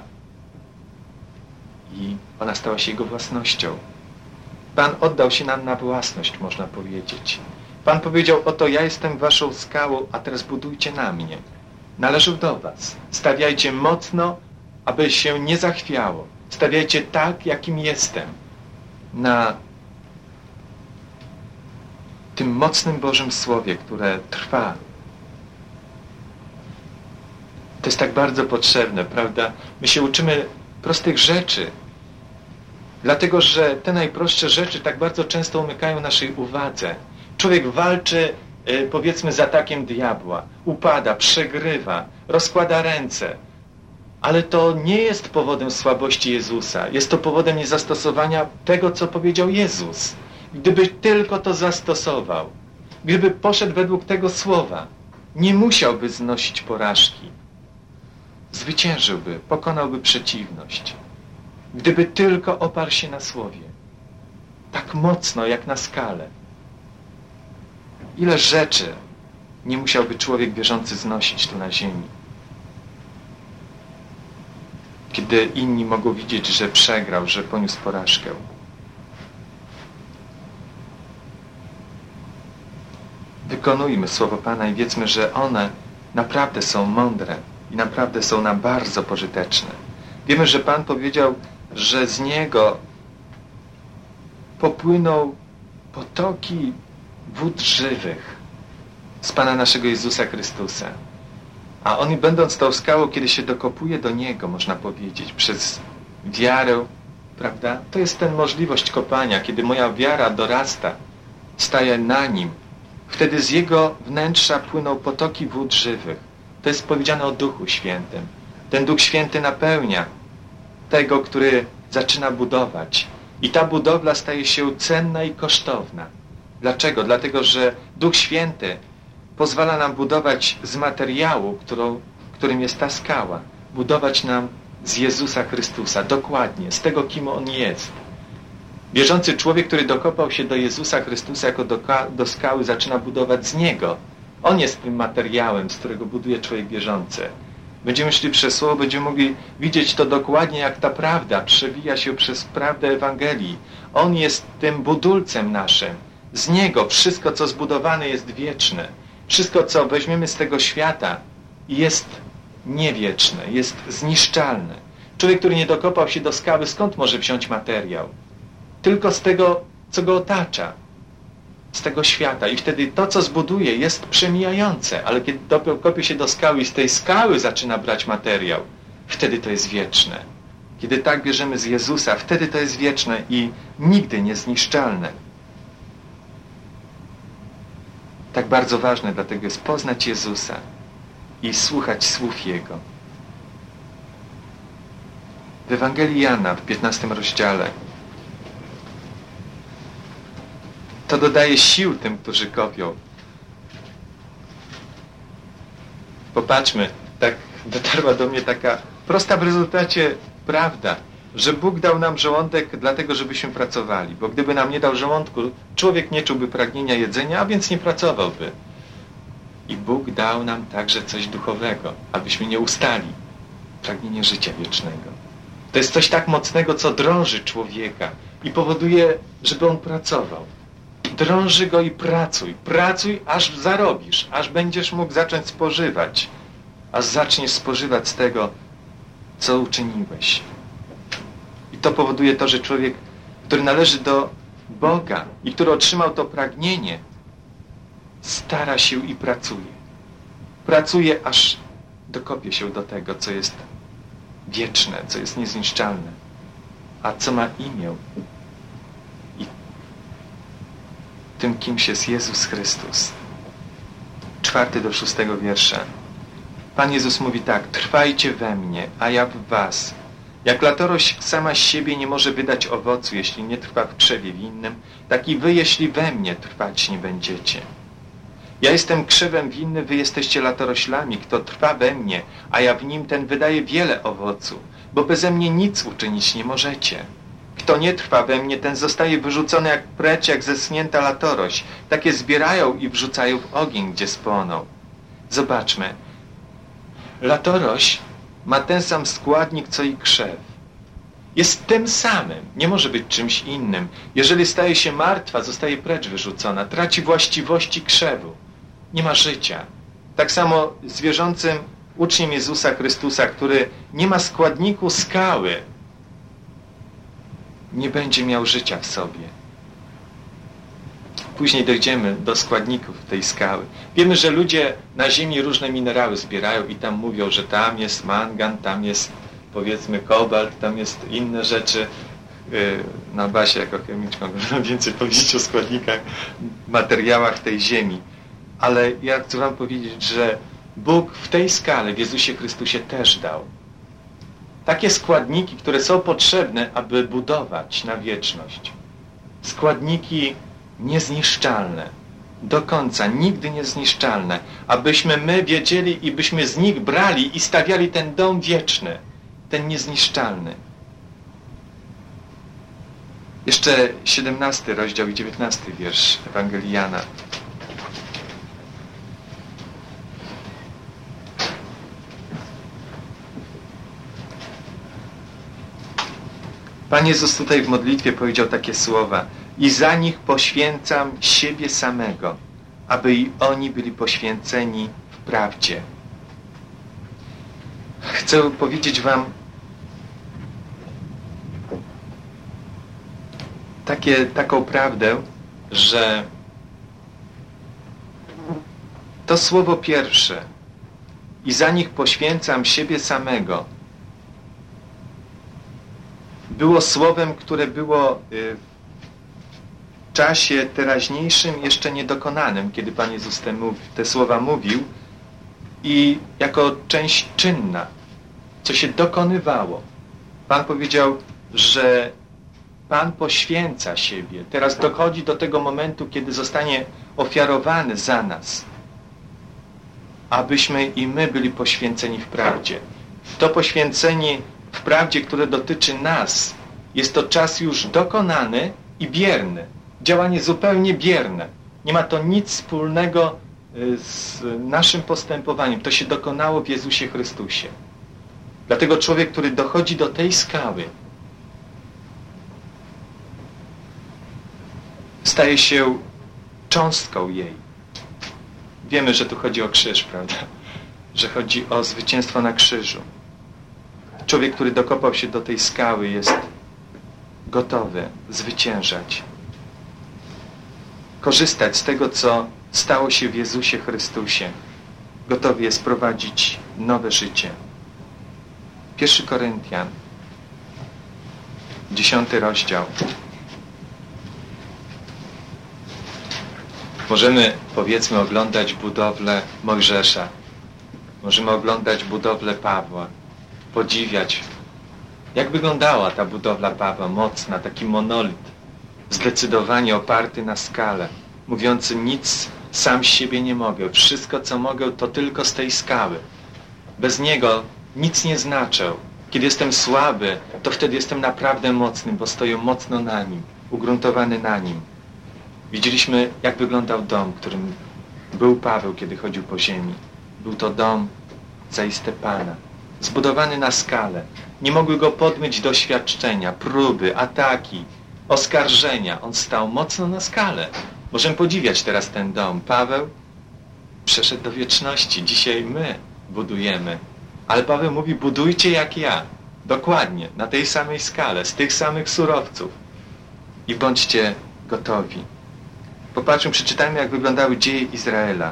i ona stała się jego własnością. Pan oddał się nam na własność, można powiedzieć. Pan powiedział, oto ja jestem waszą skałą, a teraz budujcie na mnie. Należę do was. Stawiajcie mocno, aby się nie zachwiało. Stawiajcie tak, jakim jestem. Na tym mocnym Bożym Słowie, które trwa. To jest tak bardzo potrzebne, prawda? My się uczymy prostych rzeczy, dlatego że te najprostsze rzeczy tak bardzo często umykają naszej uwadze. Człowiek walczy, powiedzmy, z atakiem diabła, upada, przegrywa, rozkłada ręce, ale to nie jest powodem słabości Jezusa, jest to powodem niezastosowania tego, co powiedział Jezus. Gdyby tylko to zastosował, gdyby poszedł według tego słowa, nie musiałby znosić porażki. Zwyciężyłby, pokonałby przeciwność. Gdyby tylko oparł się na słowie. Tak mocno jak na skale. Ile rzeczy nie musiałby człowiek wierzący znosić tu na ziemi. Kiedy inni mogą widzieć, że przegrał, że poniósł porażkę. Wykonujmy słowo Pana i wiedzmy, że one naprawdę są mądre i naprawdę są nam bardzo pożyteczne. Wiemy, że Pan powiedział, że z Niego popłyną potoki wód żywych z Pana naszego Jezusa Chrystusa. A On, będąc tą skałą, kiedy się dokopuje do Niego, można powiedzieć, przez wiarę, prawda? To jest ten możliwość kopania, kiedy moja wiara dorasta, staje na Nim. Wtedy z Jego wnętrza płyną potoki wód żywych. To jest powiedziane o Duchu Świętym. Ten Duch Święty napełnia tego, który zaczyna budować. I ta budowla staje się cenna i kosztowna. Dlaczego? Dlatego, że Duch Święty pozwala nam budować z materiału, którym jest ta skała. Budować nam z Jezusa Chrystusa, dokładnie, z tego, kim On jest. Wierzący człowiek, który dokopał się do Jezusa Chrystusa jako do skały, zaczyna budować z Niego. On jest tym materiałem, z którego buduje człowiek wierzący. Będziemy szli przez Słowo, będziemy mogli widzieć to dokładnie, jak ta prawda przewija się przez prawdę Ewangelii. On jest tym budulcem naszym. Z Niego wszystko, co zbudowane, jest wieczne. Wszystko, co weźmiemy z tego świata, jest niewieczne, jest zniszczalne. Człowiek, który nie dokopał się do skały, skąd może wziąć materiał? Tylko z tego, co go otacza. Z tego świata. I wtedy to, co zbuduje, jest przemijające. Ale kiedy dokopie się do skały i z tej skały zaczyna brać materiał, wtedy to jest wieczne. Kiedy tak bierzemy z Jezusa, wtedy to jest wieczne i nigdy niezniszczalne. Tak bardzo ważne dlatego jest poznać Jezusa i słuchać słów Jego. W Ewangelii Jana w 15 rozdziale to dodaje sił tym, którzy kopią. Popatrzmy, tak dotarła do mnie taka prosta w rezultacie prawda, że Bóg dał nam żołądek dlatego, żebyśmy pracowali, bo gdyby nam nie dał żołądku, człowiek nie czułby pragnienia jedzenia, a więc nie pracowałby. I Bóg dał nam także coś duchowego, abyśmy nie ustali. Pragnienie życia wiecznego. To jest coś tak mocnego, co drąży człowieka i powoduje, żeby on pracował. Drąży go i pracuj. Pracuj, aż zarobisz, aż będziesz mógł zacząć spożywać. Aż zaczniesz spożywać z tego, co uczyniłeś. I to powoduje to, że człowiek, który należy do Boga i który otrzymał to pragnienie, stara się i pracuje. Pracuje, aż dokopie się do tego, co jest wieczne, co jest niezniszczalne, a co ma imię. I tym kimś jest Jezus Chrystus. 4 do 6 wiersza. Pan Jezus mówi tak: trwajcie we mnie, a ja w was. Jak latorość sama z siebie nie może wydać owocu, jeśli nie trwa w krzewie winnym, tak i wy, jeśli we mnie trwać nie będziecie. Ja jestem krzewem winny, wy jesteście latoroślami. Kto trwa we mnie, a ja w nim, ten wydaje wiele owocu, bo beze mnie nic uczynić nie możecie. Kto nie trwa we mnie, ten zostaje wyrzucony jak precz, jak zeschnięta latorość. Takie zbierają i wrzucają w ogień, gdzie spłoną. Zobaczmy. Latorość ma ten sam składnik, co i krzew. Jest tym samym, nie może być czymś innym. Jeżeli staje się martwa, zostaje precz wyrzucona, traci właściwości krzewu. Nie ma życia. Tak samo z wierzącym uczniem Jezusa Chrystusa, który nie ma składniku skały, nie będzie miał życia w sobie. Później dojdziemy do składników tej skały. Wiemy, że ludzie na ziemi różne minerały zbierają i tam mówią, że tam jest mangan, tam jest, powiedzmy, kobalt, tam jest inne rzeczy. Na Basie jako chemiczką można więcej powiedzieć o składnikach, materiałach tej ziemi. Ale ja chcę wam powiedzieć, że Bóg w tej skale w Jezusie Chrystusie też dał takie składniki, które są potrzebne, aby budować na wieczność. Składniki niezniszczalne. Do końca, nigdy niezniszczalne. Abyśmy my wiedzieli i byśmy z nich brali i stawiali ten dom wieczny. Ten niezniszczalny. Jeszcze 17 rozdział i 19 wiersz Ewangelii Jana. Pan Jezus tutaj w modlitwie powiedział takie słowa: i za nich poświęcam siebie samego, aby i oni byli poświęceni w prawdzie. Chcę powiedzieć wam taką prawdę, że to słowo pierwsze, i za nich poświęcam siebie samego, było słowem, które było w czasie teraźniejszym jeszcze niedokonanym, kiedy Pan Jezus te słowa mówił, i jako część czynna, co się dokonywało. Pan powiedział, że Pan poświęca siebie. Teraz dochodzi do tego momentu, kiedy zostanie ofiarowany za nas, abyśmy i my byli poświęceni w prawdzie. To poświęcenie w prawdzie, które dotyczy nas, jest to czas już dokonany i bierny. Działanie zupełnie bierne. Nie ma to nic wspólnego z naszym postępowaniem. To się dokonało w Jezusie Chrystusie. Dlatego człowiek, który dochodzi do tej skały, staje się cząstką jej. Wiemy, że tu chodzi o krzyż, prawda? Że chodzi o zwycięstwo na krzyżu. Człowiek, który dokopał się do tej skały, jest gotowy zwyciężać. Korzystać z tego, co stało się w Jezusie Chrystusie. Gotowy jest prowadzić nowe życie. 1 Koryntian, 10 rozdział. Możemy, powiedzmy, oglądać budowlę Mojżesza. Możemy oglądać budowlę Pawła. Podziwiać, jak wyglądała ta budowla Pawła, mocna, taki monolit, zdecydowanie oparty na skale, mówiący: nic sam z siebie nie mogę, wszystko co mogę to tylko z tej skały. Bez niego nic nie znaczę, Kiedy jestem słaby, to wtedy jestem naprawdę mocny, bo stoję mocno na Nim, ugruntowany na Nim. Widzieliśmy, jak wyglądał dom, którym był Paweł, kiedy chodził po ziemi. Był to dom zaiste Pana, zbudowany na skalę. Nie mogły go podmyć doświadczenia, próby, ataki, oskarżenia. On stał mocno na skalę. Możemy podziwiać teraz ten dom. Paweł przeszedł do wieczności. Dzisiaj my budujemy. Ale Paweł mówi, budujcie jak ja. Dokładnie, na tej samej skale, z tych samych surowców. I bądźcie gotowi. Popatrzmy, przeczytajmy, jak wyglądały dzieje Izraela.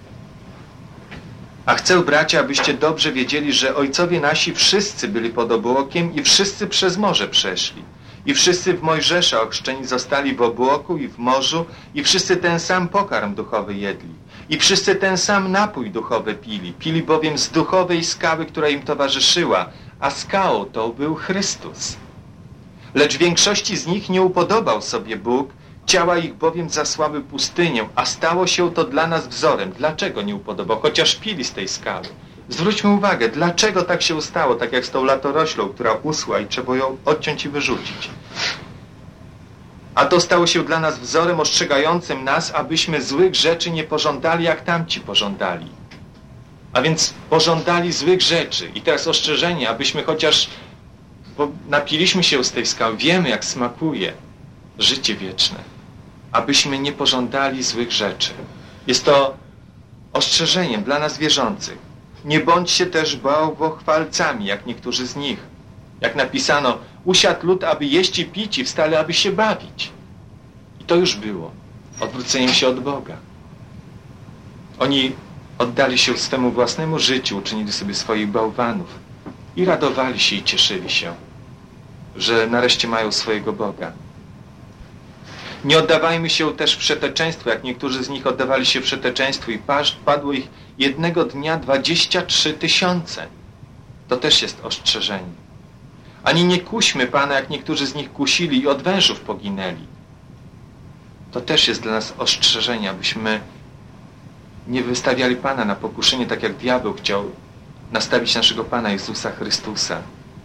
A chcę, bracia, abyście dobrze wiedzieli, że ojcowie nasi wszyscy byli pod obłokiem i wszyscy przez morze przeszli. I wszyscy w Mojżesza ochrzczeni zostali w obłoku i w morzu i wszyscy ten sam pokarm duchowy jedli. I wszyscy ten sam napój duchowy pili. Pili bowiem z duchowej skały, która im towarzyszyła, a skałą to był Chrystus. Lecz większości z nich nie upodobał sobie Bóg, ciała ich bowiem zasłały pustynię, a stało się to dla nas wzorem. Dlaczego nie upodobał? Chociaż pili z tej skały. Zwróćmy uwagę, dlaczego tak się stało, tak jak z tą latoroślą, która uschła i trzeba ją odciąć i wyrzucić. A to stało się dla nas wzorem ostrzegającym nas, abyśmy złych rzeczy nie pożądali, jak tamci pożądali. A więc pożądali złych rzeczy. I teraz ostrzeżenie, abyśmy chociaż, bo napiliśmy się z tej skały, wiemy, jak smakuje życie wieczne, abyśmy nie pożądali złych rzeczy. Jest to ostrzeżeniem dla nas wierzących. Nie bądźcie też bałwochwalcami, jak niektórzy z nich. Jak napisano, usiadł lud, aby jeść i pić i wstali, aby się bawić. I to już było odwróceniem się od Boga. Oni oddali się swemu własnemu życiu, uczynili sobie swoich bałwanów i radowali się i cieszyli się, że nareszcie mają swojego Boga. Nie oddawajmy się też w przeteczeństwo, jak niektórzy z nich oddawali się w przeteczeństwu i padło ich jednego dnia 23 000. To też jest ostrzeżenie. Ani nie kuśmy Pana, jak niektórzy z nich kusili i od wężów poginęli. To też jest dla nas ostrzeżenie, abyśmy nie wystawiali Pana na pokuszenie, tak jak diabeł chciał nastawić naszego Pana Jezusa Chrystusa.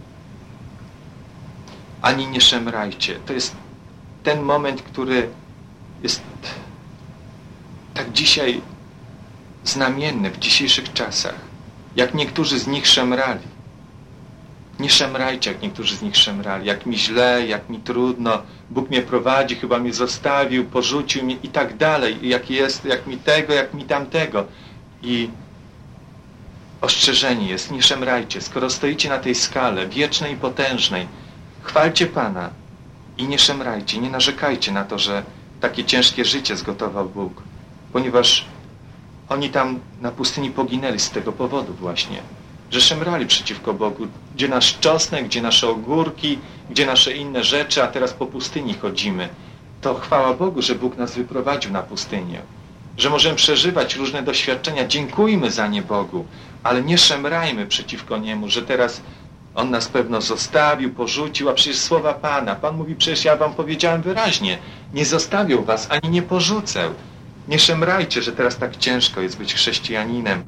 Ani nie szemrajcie. To jest ten moment, który jest tak dzisiaj znamienny w dzisiejszych czasach. Jak niektórzy z nich szemrali. Nie szemrajcie, jak niektórzy z nich szemrali. Jak mi źle, jak mi trudno, Bóg mnie prowadzi, chyba mnie zostawił, porzucił mnie i tak dalej. Jak jest, jak mi tego, jak mi tamtego. I ostrzeżenie jest, nie szemrajcie. Skoro stoicie na tej skale wiecznej i potężnej, chwalcie Pana i nie szemrajcie, nie narzekajcie na to, że takie ciężkie życie zgotował Bóg. Ponieważ oni tam na pustyni poginęli z tego powodu właśnie, że szemrali przeciwko Bogu. Gdzie nasz czosnek, gdzie nasze ogórki, gdzie nasze inne rzeczy, a teraz po pustyni chodzimy. To chwała Bogu, że Bóg nas wyprowadził na pustynię. Że możemy przeżywać różne doświadczenia. Dziękujmy za nie Bogu, ale nie szemrajmy przeciwko Niemu, że teraz On nas pewno zostawił, porzucił, a przecież słowa Pana. Pan mówi, przecież ja wam powiedziałem wyraźnie, nie zostawił was, ani nie porzucę. Nie szemrajcie, że teraz tak ciężko jest być chrześcijaninem.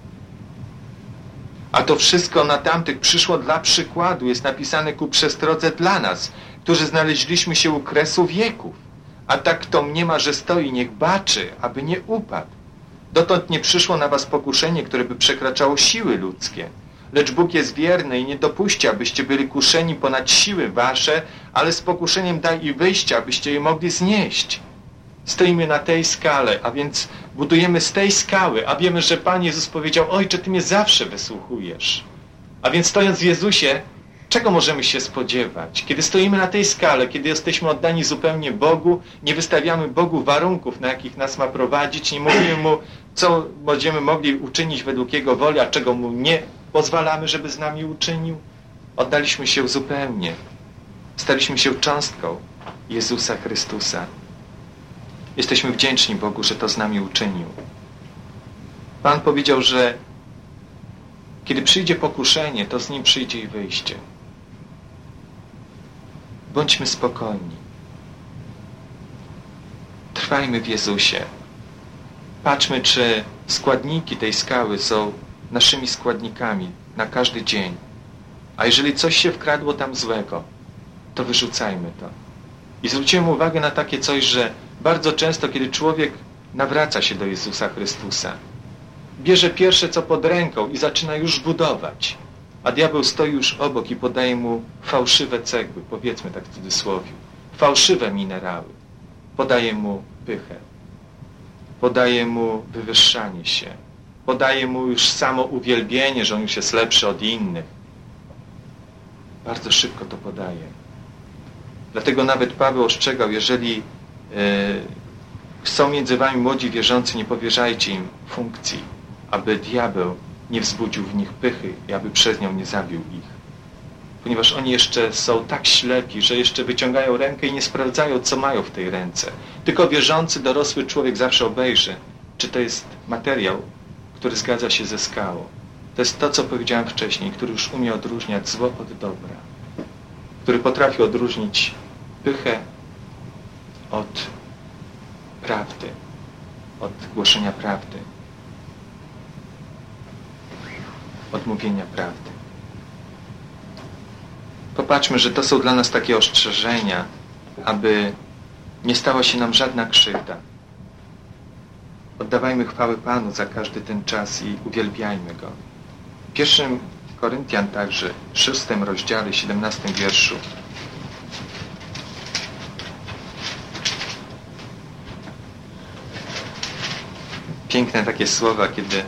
A to wszystko na tamtych przyszło dla przykładu. Jest napisane ku przestrodze dla nas, którzy znaleźliśmy się u kresu wieków. A tak kto mniema, że stoi, niech baczy, aby nie upadł. Dotąd nie przyszło na was pokuszenie, które by przekraczało siły ludzkie. Lecz Bóg jest wierny i nie dopuści, abyście byli kuszeni ponad siły wasze, ale z pokuszeniem daj i wyjście, abyście je mogli znieść. Stoimy na tej skale, a więc budujemy z tej skały, a wiemy, że Pan Jezus powiedział, Ojcze, Ty mnie zawsze wysłuchujesz. A więc stojąc w Jezusie, czego możemy się spodziewać? Kiedy stoimy na tej skale, kiedy jesteśmy oddani zupełnie Bogu, nie wystawiamy Bogu warunków, na jakich nas ma prowadzić, nie mówimy Mu, co będziemy mogli uczynić według Jego woli, a czego Mu nie pozwalamy, żeby z nami uczynił. Oddaliśmy się zupełnie. Staliśmy się cząstką Jezusa Chrystusa. Jesteśmy wdzięczni Bogu, że to z nami uczynił. Pan powiedział, że kiedy przyjdzie pokuszenie, to z nim przyjdzie i wyjście. Bądźmy spokojni. Trwajmy w Jezusie. Patrzmy, czy składniki tej skały są naszymi składnikami na każdy dzień, A jeżeli coś się wkradło tam złego, to wyrzucajmy to. I zwróciłem uwagę na takie coś, że bardzo często, kiedy człowiek nawraca się do Jezusa Chrystusa, bierze pierwsze co pod ręką i zaczyna już budować, a diabeł stoi już obok i podaje mu fałszywe cegły, powiedzmy tak w cudzysłowie, fałszywe minerały, podaje mu pychę, podaje mu wywyższanie się, podaje mu już samo uwielbienie, że on już jest lepszy od innych. Bardzo szybko to podaje. Dlatego nawet Paweł ostrzegał, jeżeli są między wami młodzi wierzący, nie powierzajcie im funkcji, aby diabeł nie wzbudził w nich pychy i aby przez nią nie zabił ich. Ponieważ oni jeszcze są tak ślepi, że jeszcze wyciągają rękę i nie sprawdzają, co mają w tej ręce. Tylko wierzący, dorosły człowiek zawsze obejrzy, czy to jest materiał, który zgadza się ze skałą. To jest to, co powiedziałem wcześniej, który już umie odróżniać zło od dobra. Który potrafi odróżnić pychę od prawdy, od głoszenia prawdy, od mówienia prawdy. Popatrzmy, że to są dla nas takie ostrzeżenia, aby nie stała się nam żadna krzywda. Oddawajmy chwałę Panu za każdy ten czas i uwielbiajmy Go. W 1 Koryntian także, 6 rozdziale, 17 wierszu. Piękne takie słowa, kiedy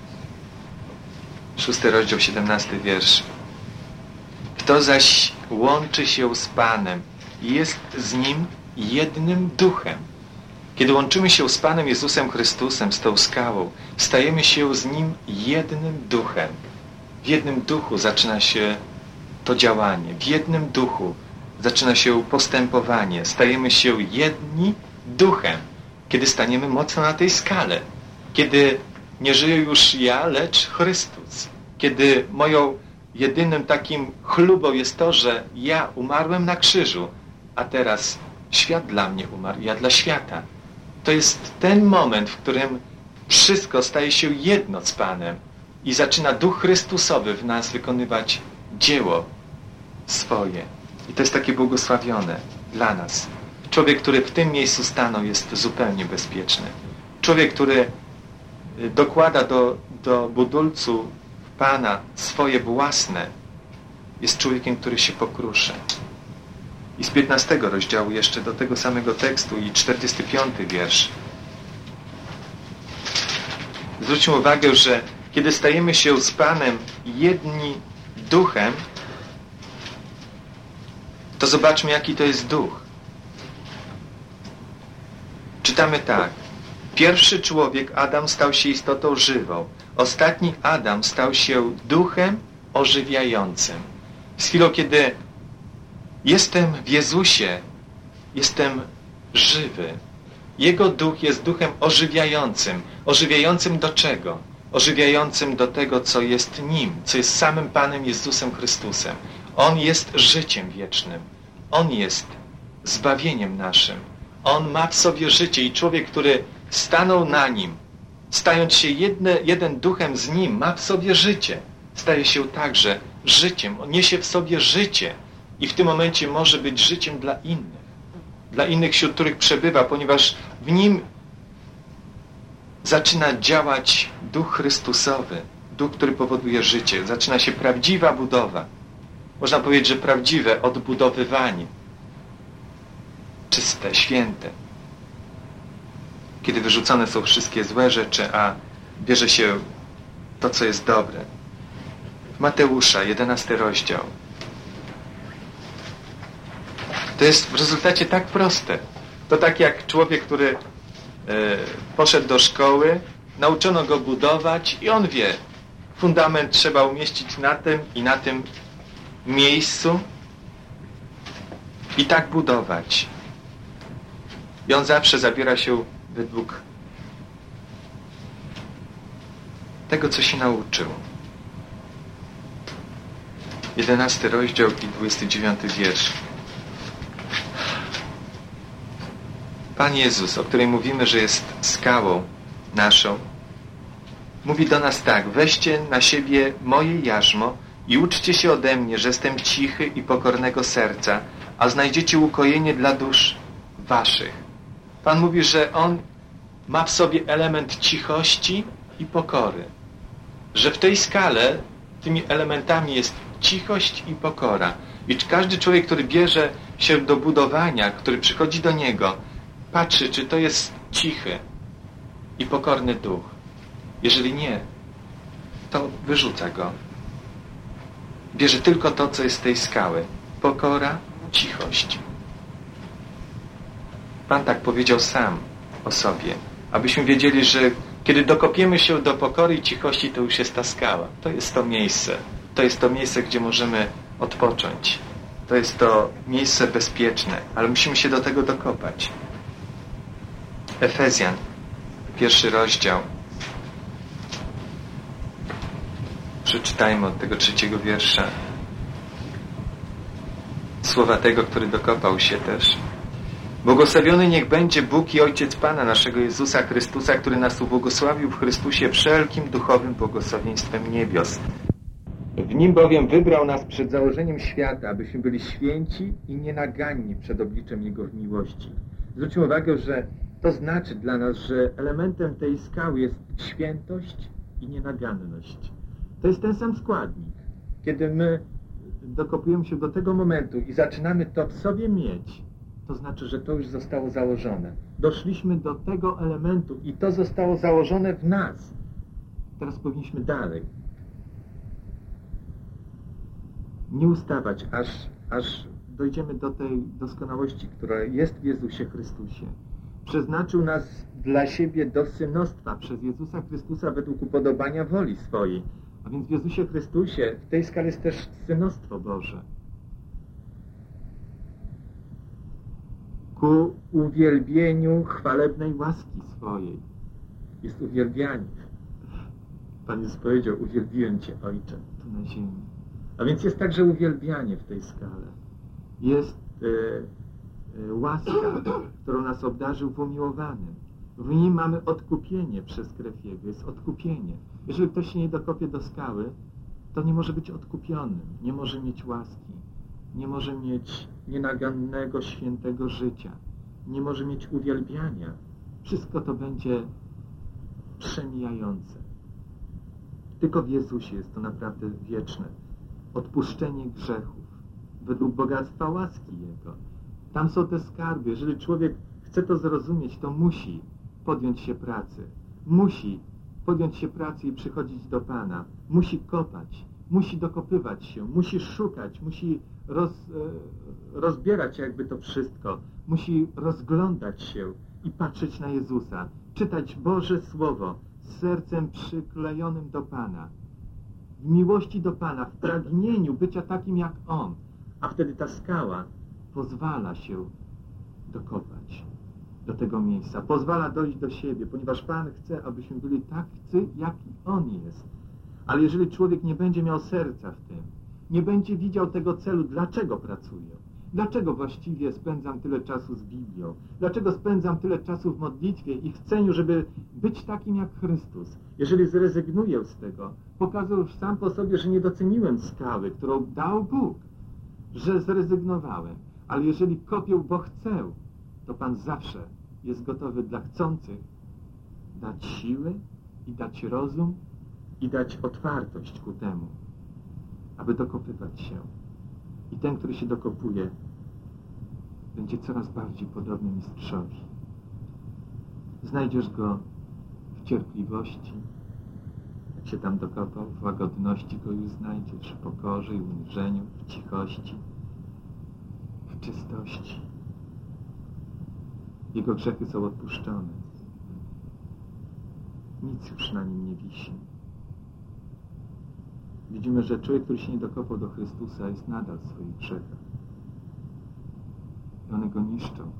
6 rozdział, 17 wiersz. Kto zaś łączy się z Panem, jest z Nim jednym duchem. Kiedy łączymy się z Panem Jezusem Chrystusem, z tą skałą, stajemy się z Nim jednym duchem. W jednym duchu zaczyna się to działanie. W jednym duchu zaczyna się postępowanie. Stajemy się jedni duchem. Kiedy staniemy mocno na tej skale. Kiedy nie żyję już ja, lecz Chrystus. Kiedy moją jedynym takim chlubą jest to, że ja umarłem na krzyżu, a teraz świat dla mnie umarł, ja dla świata. To jest ten moment, w którym wszystko staje się jedno z Panem i zaczyna Duch Chrystusowy w nas wykonywać dzieło swoje. I to jest takie błogosławione dla nas. Człowiek, który w tym miejscu stanął, jest zupełnie bezpieczny. Człowiek, który dokłada do budulcu Pana swoje własne, jest człowiekiem, który się pokruszy. I z 15 rozdziału jeszcze do tego samego tekstu i 45 wiersz. Zwróćmy uwagę, że kiedy stajemy się z Panem jedni duchem, to zobaczmy, jaki to jest duch. Czytamy tak. Pierwszy człowiek, Adam, stał się istotą żywą. Ostatni Adam stał się duchem ożywiającym. Z chwilą, kiedy jestem w Jezusie, jestem żywy. Jego duch jest duchem ożywiającym. Ożywiającym do czego? Ożywiającym do tego, co jest Nim, co jest samym Panem Jezusem Chrystusem. On jest życiem wiecznym. On jest zbawieniem naszym. On ma w sobie życie i człowiek, który stanął na Nim, stając się jeden duchem z Nim, ma w sobie życie. Staje się także życiem. On niesie w sobie życie i w tym momencie może być życiem dla innych. Dla innych, wśród których przebywa, ponieważ w Nim zaczyna działać Duch Chrystusowy, Duch, który powoduje życie. Zaczyna się prawdziwa budowa. Można powiedzieć, że prawdziwe odbudowywanie. Czyste, święte. Kiedy wyrzucone są wszystkie złe rzeczy, a bierze się to, co jest dobre. W Mateusza, 11 rozdział. To jest w rezultacie tak proste. To tak jak człowiek, który poszedł do szkoły, nauczono go budować i on wie, fundament trzeba umieścić na tym i na tym miejscu i tak budować. I on zawsze zabiera się według tego, co się nauczył. 11 rozdział i 29 wiersz. Pan Jezus, o której mówimy, że jest skałą naszą, mówi do nas tak: weźcie na siebie moje jarzmo i uczcie się ode mnie, że jestem cichy i pokornego serca, a znajdziecie ukojenie dla dusz waszych. Pan mówi, że On ma w sobie element cichości i pokory. Że w tej skale tymi elementami jest cichość i pokora. I każdy człowiek, który bierze się do budowania, który przychodzi do Niego, patrzy, czy to jest cichy i pokorny duch. Jeżeli nie, to wyrzuca go. Bierze tylko to, co jest z tej skały. Pokora, cichość. Pan tak powiedział sam o sobie, abyśmy wiedzieli, że kiedy dokopiemy się do pokory i cichości, to już jest ta skała. To jest to miejsce. To jest to miejsce, gdzie możemy odpocząć. To jest to miejsce bezpieczne, ale musimy się do tego dokopać. Efezjan, 1 rozdział. Przeczytajmy od tego 3 wiersza. Słowa tego, który dokopał się też. Błogosławiony niech będzie Bóg i Ojciec Pana naszego Jezusa Chrystusa, który nas ubłogosławił w Chrystusie wszelkim duchowym błogosławieństwem niebios. W Nim bowiem wybrał nas przed założeniem świata, abyśmy byli święci i nienaganni przed obliczem Jego miłości. Zwróćmy uwagę, że to znaczy dla nas, że elementem tej skały jest świętość i nienaganność. To jest ten sam składnik. Kiedy my dokopujemy się do tego momentu i zaczynamy to w sobie mieć, to znaczy, że to już zostało założone. Doszliśmy do tego elementu i to zostało założone w nas. Teraz powinniśmy dalej. Nie ustawać, aż dojdziemy do tej doskonałości, która jest w Jezusie Chrystusie. Przeznaczył nas dla siebie do synostwa przez Jezusa Chrystusa według upodobania woli swojej. A więc w Jezusie Chrystusie w tej skale jest też synostwo Boże. Ku uwielbieniu chwalebnej łaski swojej. Jest uwielbianie. Pan Jezus powiedział, uwielbiłem Cię, Ojcze, tu na ziemi. A więc jest także uwielbianie w tej skale. Jest łaska, którą nas obdarzył w umiłowanym. W nim mamy odkupienie przez krew Jego. Jest odkupienie. Jeżeli ktoś się nie dokopie do skały, to nie może być odkupionym. Nie może mieć łaski. Nie może mieć nienagannego, świętego życia. Nie może mieć uwielbiania. Wszystko to będzie przemijające. Tylko w Jezusie jest to naprawdę wieczne. Odpuszczenie grzechów według bogactwa łaski Jego. Tam są te skarby. Jeżeli człowiek chce to zrozumieć, to musi podjąć się pracy. Musi podjąć się pracy i przychodzić do Pana. Musi kopać. Musi dokopywać się. Musi szukać. Musi rozbierać jakby to wszystko. Musi rozglądać się i patrzeć na Jezusa. Czytać Boże Słowo z sercem przyklejonym do Pana. W miłości do Pana, w pragnieniu bycia takim jak On. A wtedy ta skała pozwala się dokopać do tego miejsca. Pozwala dojść do siebie, ponieważ Pan chce, abyśmy byli tacy, jaki On jest. Ale jeżeli człowiek nie będzie miał serca w tym, nie będzie widział tego celu, dlaczego pracuję, dlaczego właściwie spędzam tyle czasu z Biblią, dlaczego spędzam tyle czasu w modlitwie i chceniu, żeby być takim jak Chrystus. Jeżeli zrezygnuję z tego, pokazuję już sam po sobie, że nie doceniłem skały, którą dał Bóg, że zrezygnowałem. Ale jeżeli kopię, bo chcę, to Pan zawsze jest gotowy dla chcących dać siły i dać rozum i dać otwartość ku temu, aby dokopywać się. I ten, który się dokopuje, będzie coraz bardziej podobny mistrzowi. Znajdziesz go w cierpliwości, jak się tam dokopał, w łagodności go już znajdziesz, w pokorze i uniżeniu, w cichości, w czystości. Jego grzechy są odpuszczone. Nic już na nim nie wisi. Widzimy, że człowiek, który się nie dokopał do Chrystusa, jest nadal w swoich grzechach. I one go niszczą.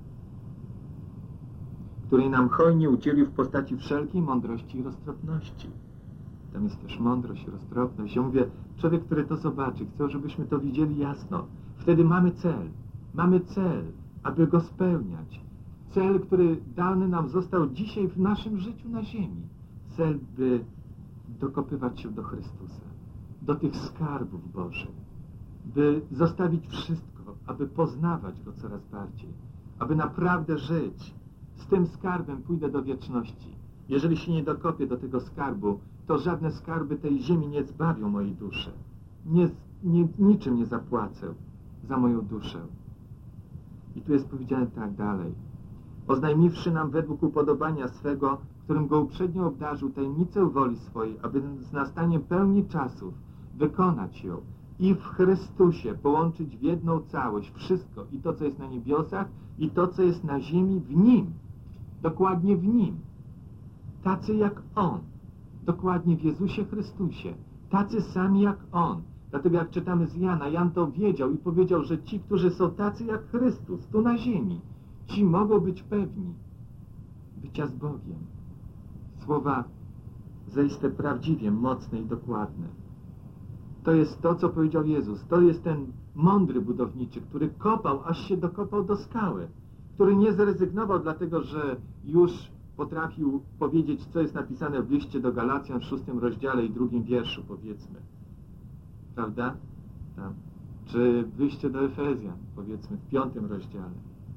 Której nam hojnie udzielił w postaci wszelkiej mądrości i roztropności. Tam jest też mądrość i roztropność. Ja mówię, człowiek, który to zobaczy, chce, żebyśmy to widzieli jasno. Wtedy mamy cel. Mamy cel, aby go spełniać. Cel, który dany nam został dzisiaj w naszym życiu na ziemi. Cel, by dokopywać się do Chrystusa. do tych skarbów Bożych, by zostawić wszystko, aby poznawać Go coraz bardziej, aby naprawdę żyć. Z tym skarbem pójdę do wieczności. Jeżeli się nie dokopię do tego skarbu, to żadne skarby tej ziemi nie zbawią mojej duszy. Niczym nie zapłacę za moją duszę. I tu jest powiedziane tak dalej. Oznajmiwszy nam według upodobania swego, którym Go uprzednio obdarzył tajemnicę woli swojej, aby z nastaniem pełni czasów wykonać ją i w Chrystusie połączyć w jedną całość wszystko, i to, co jest na niebiosach, i to, co jest na ziemi, w Nim. Dokładnie w Nim. Tacy jak On. Dokładnie w Jezusie Chrystusie. Tacy sami jak On. Dlatego jak czytamy z Jana, Jan to wiedział i powiedział, że ci, którzy są tacy jak Chrystus, tu na ziemi, ci mogą być pewni bycia z Bogiem. Słowa zaiste prawdziwie mocne i dokładne. To jest to, co powiedział Jezus. To jest ten mądry budowniczy, który kopał, aż się dokopał do skały. Który nie zrezygnował, dlatego że już potrafił powiedzieć, co jest napisane w liście do Galacjan w 6 rozdziale i 2 wierszu, powiedzmy. Prawda? Tam. Czy w liście do Efezjan, powiedzmy, w 5 rozdziale.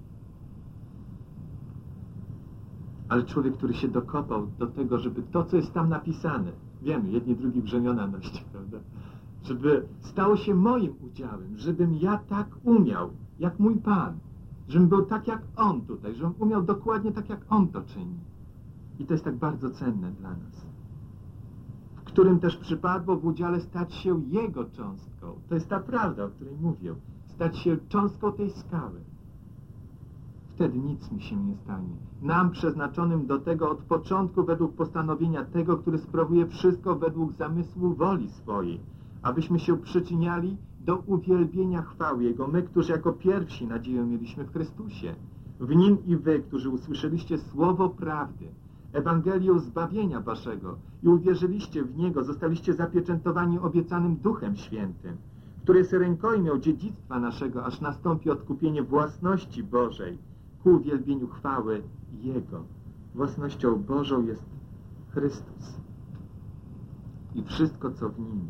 Ale człowiek, który się dokopał do tego, żeby to, co jest tam napisane, wiemy, jedni drugi brzemiona nosi, prawda? Żeby stało się moim udziałem, żebym ja tak umiał, jak mój Pan, żebym był tak jak On tutaj, żebym umiał dokładnie tak, jak On to czyni. I to jest tak bardzo cenne dla nas. W którym też przypadło w udziale stać się Jego cząstką. To jest ta prawda, o której mówię. Stać się cząstką tej skały. Wtedy nic mi się nie stanie. Nam przeznaczonym do tego od początku według postanowienia tego, który sprawuje wszystko według zamysłu woli swojej, abyśmy się przyczyniali do uwielbienia chwały Jego. My, którzy jako pierwsi nadzieję mieliśmy w Chrystusie. W Nim i wy, którzy usłyszeliście słowo prawdy, Ewangelię zbawienia waszego i uwierzyliście w Niego, zostaliście zapieczętowani obiecanym Duchem Świętym, który jest rękojmią dziedzictwa naszego, aż nastąpi odkupienie własności Bożej ku uwielbieniu chwały Jego. Własnością Bożą jest Chrystus i wszystko, co w Nim.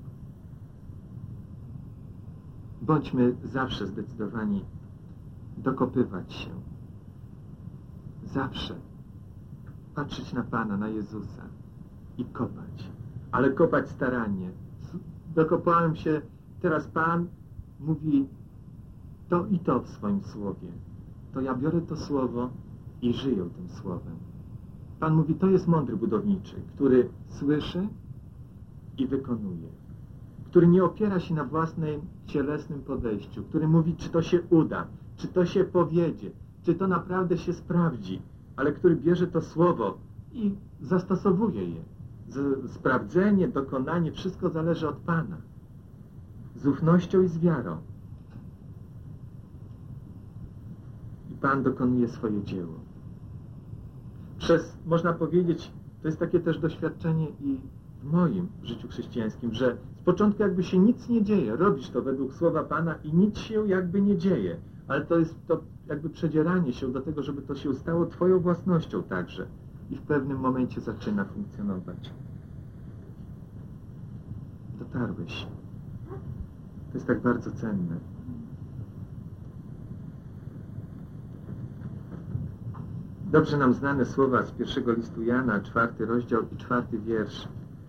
Bądźmy zawsze zdecydowani dokopywać się. Zawsze patrzeć na Pana, na Jezusa i kopać. Ale kopać starannie. Dokopałem się, teraz Pan mówi to i to w swoim słowie. To ja biorę to słowo i żyję tym słowem. Pan mówi, to jest mądry budowniczy, który słyszy i wykonuje. Który nie opiera się na własnym cielesnym podejściu, który mówi, czy to się uda, czy to się powiedzie, czy to naprawdę się sprawdzi, ale który bierze to słowo i zastosowuje je. Sprawdzenie, dokonanie, wszystko zależy od Pana. Z ufnością i z wiarą. I Pan dokonuje swoje dzieło. Można powiedzieć, to jest takie też doświadczenie i w moim życiu chrześcijańskim, że z początku jakby się nic nie dzieje. Robisz to według słowa Pana i nic się jakby nie dzieje. Ale to jest to jakby przedzieranie się do tego, żeby to się stało Twoją własnością także. I w pewnym momencie zaczyna funkcjonować. Dotarłeś. To jest tak bardzo cenne. Dobrze nam znane słowa z 1 listu Jana, 4 rozdział i 4 wiersz.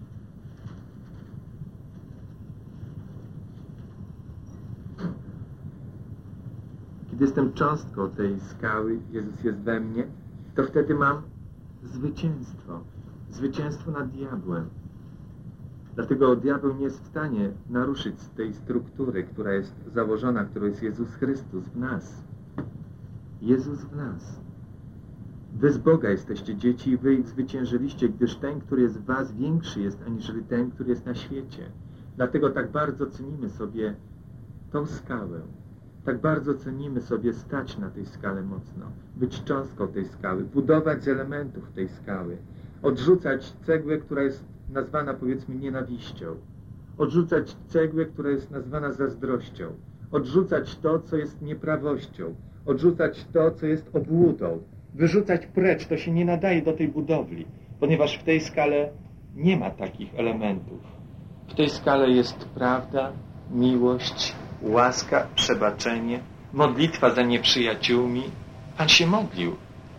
Kiedy jestem cząstką tej skały, Jezus jest we mnie, to wtedy mam zwycięstwo. Zwycięstwo nad diabłem. Dlatego diabeł nie jest w stanie naruszyć tej struktury, która jest założona, którą jest Jezus Chrystus w nas. Jezus w nas. Wy z Boga jesteście dzieci i wy ich zwyciężyliście, gdyż ten, który jest w was, większy jest, aniżeli ten, który jest na świecie. Dlatego tak bardzo cenimy sobie tą skałę. Tak bardzo cenimy sobie stać na tej skale mocno, być cząstką tej skały, budować z elementów tej skały, odrzucać cegłę, która jest nazwana, powiedzmy, nienawiścią, odrzucać cegłę, która jest nazwana zazdrością, odrzucać to, co jest nieprawością, odrzucać to, co jest obłudą, wyrzucać precz, to się nie nadaje do tej budowli, ponieważ w tej skale nie ma takich elementów. W tej skale jest prawda, miłość, łaska, przebaczenie, modlitwa za nieprzyjaciółmi. Pan się modlił.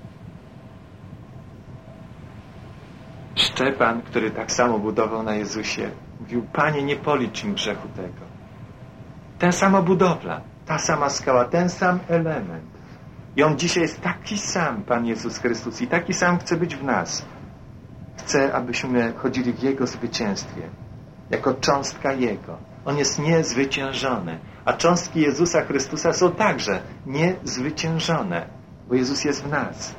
Szczepan, który tak samo budował na Jezusie, mówił: Panie, nie policz im grzechu tego. Ta sama budowla, ta sama skała, ten sam element. I On dzisiaj jest taki sam, Pan Jezus Chrystus, i taki sam chce być w nas. Chce, abyśmy chodzili w Jego zwycięstwie, jako cząstka Jego. On jest niezwyciężony, a cząstki Jezusa Chrystusa są także niezwyciężone, bo Jezus jest w nas.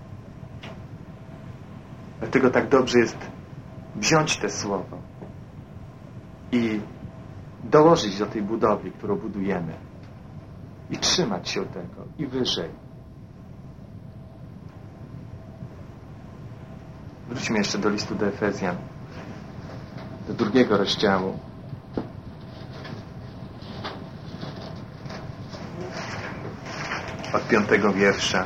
Dlatego tak dobrze jest wziąć te słowo i dołożyć do tej budowy, którą budujemy, i trzymać się tego i wyżej. Wróćmy jeszcze do listu do Efezjan, do 2 rozdziału. Od 5 wiersza.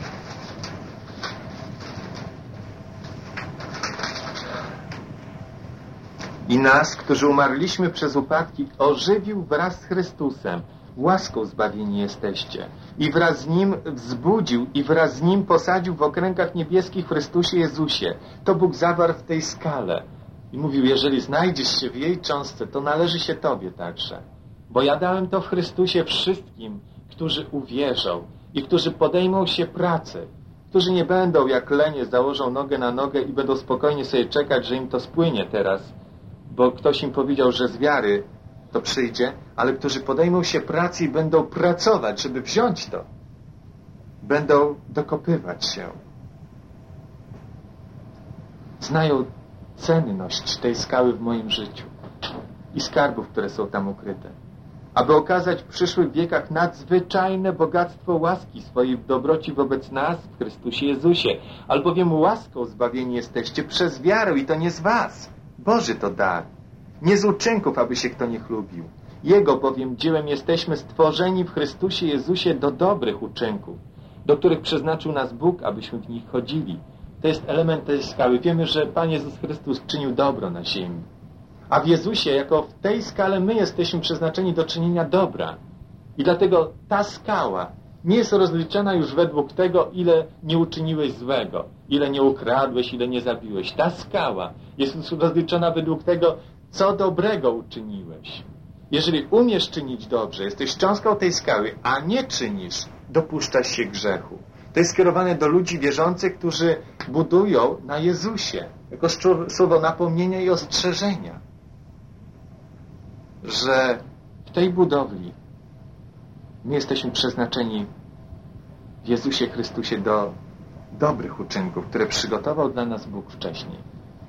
I nas, którzy umarliśmy przez upadki, ożywił wraz z Chrystusem. Łaską zbawieni jesteście. I wraz z Nim wzbudził i wraz z Nim posadził w okręgach niebieskich w Chrystusie Jezusie. To Bóg zawarł w tej skale. I mówił: jeżeli znajdziesz się w jej cząstce, to należy się Tobie także. Bo ja dałem to w Chrystusie wszystkim, którzy uwierzą i którzy podejmą się pracy, którzy nie będą jak lenie, założą nogę na nogę i będą spokojnie sobie czekać, że im to spłynie teraz, bo ktoś im powiedział, że z wiary to przyjdzie, ale którzy podejmą się pracy i będą pracować, żeby wziąć to. Będą dokopywać się. Znają cenność tej skały w moim życiu i skarbów, które są tam ukryte, aby okazać w przyszłych wiekach nadzwyczajne bogactwo łaski swojej w dobroci wobec nas w Chrystusie Jezusie. Albowiem łaską zbawieni jesteście przez wiarę i to nie z was. Boży to dar. Nie z uczynków, aby się kto nie chlubił. Jego bowiem dziełem jesteśmy stworzeni w Chrystusie Jezusie do dobrych uczynków, do których przeznaczył nas Bóg, abyśmy w nich chodzili. To jest element tej skały. Wiemy, że Pan Jezus Chrystus czynił dobro na ziemi. A w Jezusie, jako w tej skale, my jesteśmy przeznaczeni do czynienia dobra. I dlatego ta skała nie jest rozliczana już według tego, ile nie uczyniłeś złego, ile nie ukradłeś, ile nie zabiłeś. Ta skała jest rozliczona według tego, co dobrego uczyniłeś. Jeżeli umiesz czynić dobrze, jesteś cząstką tej skały, a nie czynisz, dopuszczasz się grzechu. To jest skierowane do ludzi wierzących, którzy budują na Jezusie, jako słowo napomnienia i ostrzeżenia, że w tej budowli my jesteśmy przeznaczeni w Jezusie Chrystusie do dobrych uczynków, które przygotował dla nas Bóg wcześniej.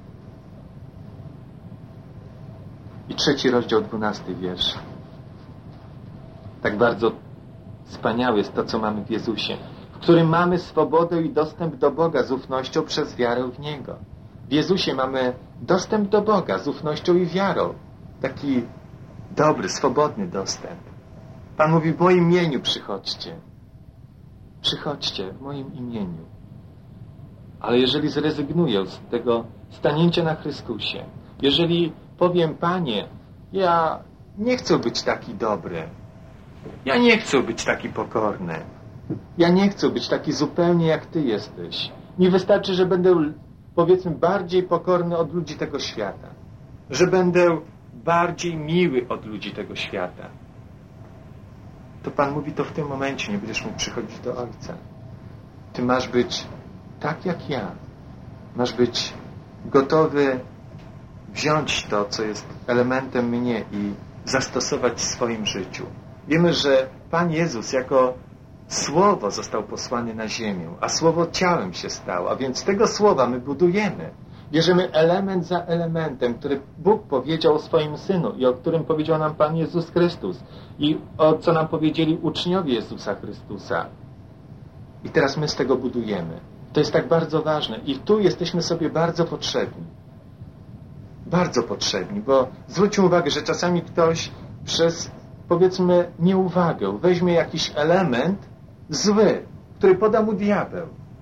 I 3 rozdział, 12 wiersz. Tak bardzo wspaniałe jest to, co mamy w Jezusie, w którym mamy swobodę i dostęp do Boga z ufnością przez wiarę w Niego. W Jezusie mamy dostęp do Boga z ufnością i wiarą. Taki dobry, swobodny dostęp. Pan mówi: w moim imieniu przychodźcie. Przychodźcie w moim imieniu. Ale jeżeli zrezygnuję z tego stanięcia na Chrystusie, jeżeli powiem: Panie, ja nie chcę być taki dobry, ja nie chcę być taki pokorny, ja nie chcę być taki zupełnie jak Ty jesteś. Mi wystarczy, że będę, powiedzmy, bardziej pokorny od ludzi tego świata, że będę bardziej miły od ludzi tego świata. To Pan mówi: to w tym momencie nie będziesz mógł przychodzić do Ojca. Ty masz być tak jak ja. Masz być gotowy wziąć to, co jest elementem mnie, i zastosować w swoim życiu. Wiemy, że Pan Jezus jako Słowo został posłany na ziemię, a Słowo ciałem się stało, a więc z tego Słowa my budujemy. Bierzemy element za elementem, który Bóg powiedział o swoim Synu i o którym powiedział nam Pan Jezus Chrystus i o co nam powiedzieli uczniowie Jezusa Chrystusa. I teraz my z tego budujemy. To jest tak bardzo ważne i tu jesteśmy sobie bardzo potrzebni. Bardzo potrzebni, bo zwróćmy uwagę, że czasami ktoś przez, powiedzmy, nieuwagę weźmie jakiś element zły, który poda mu diabeł.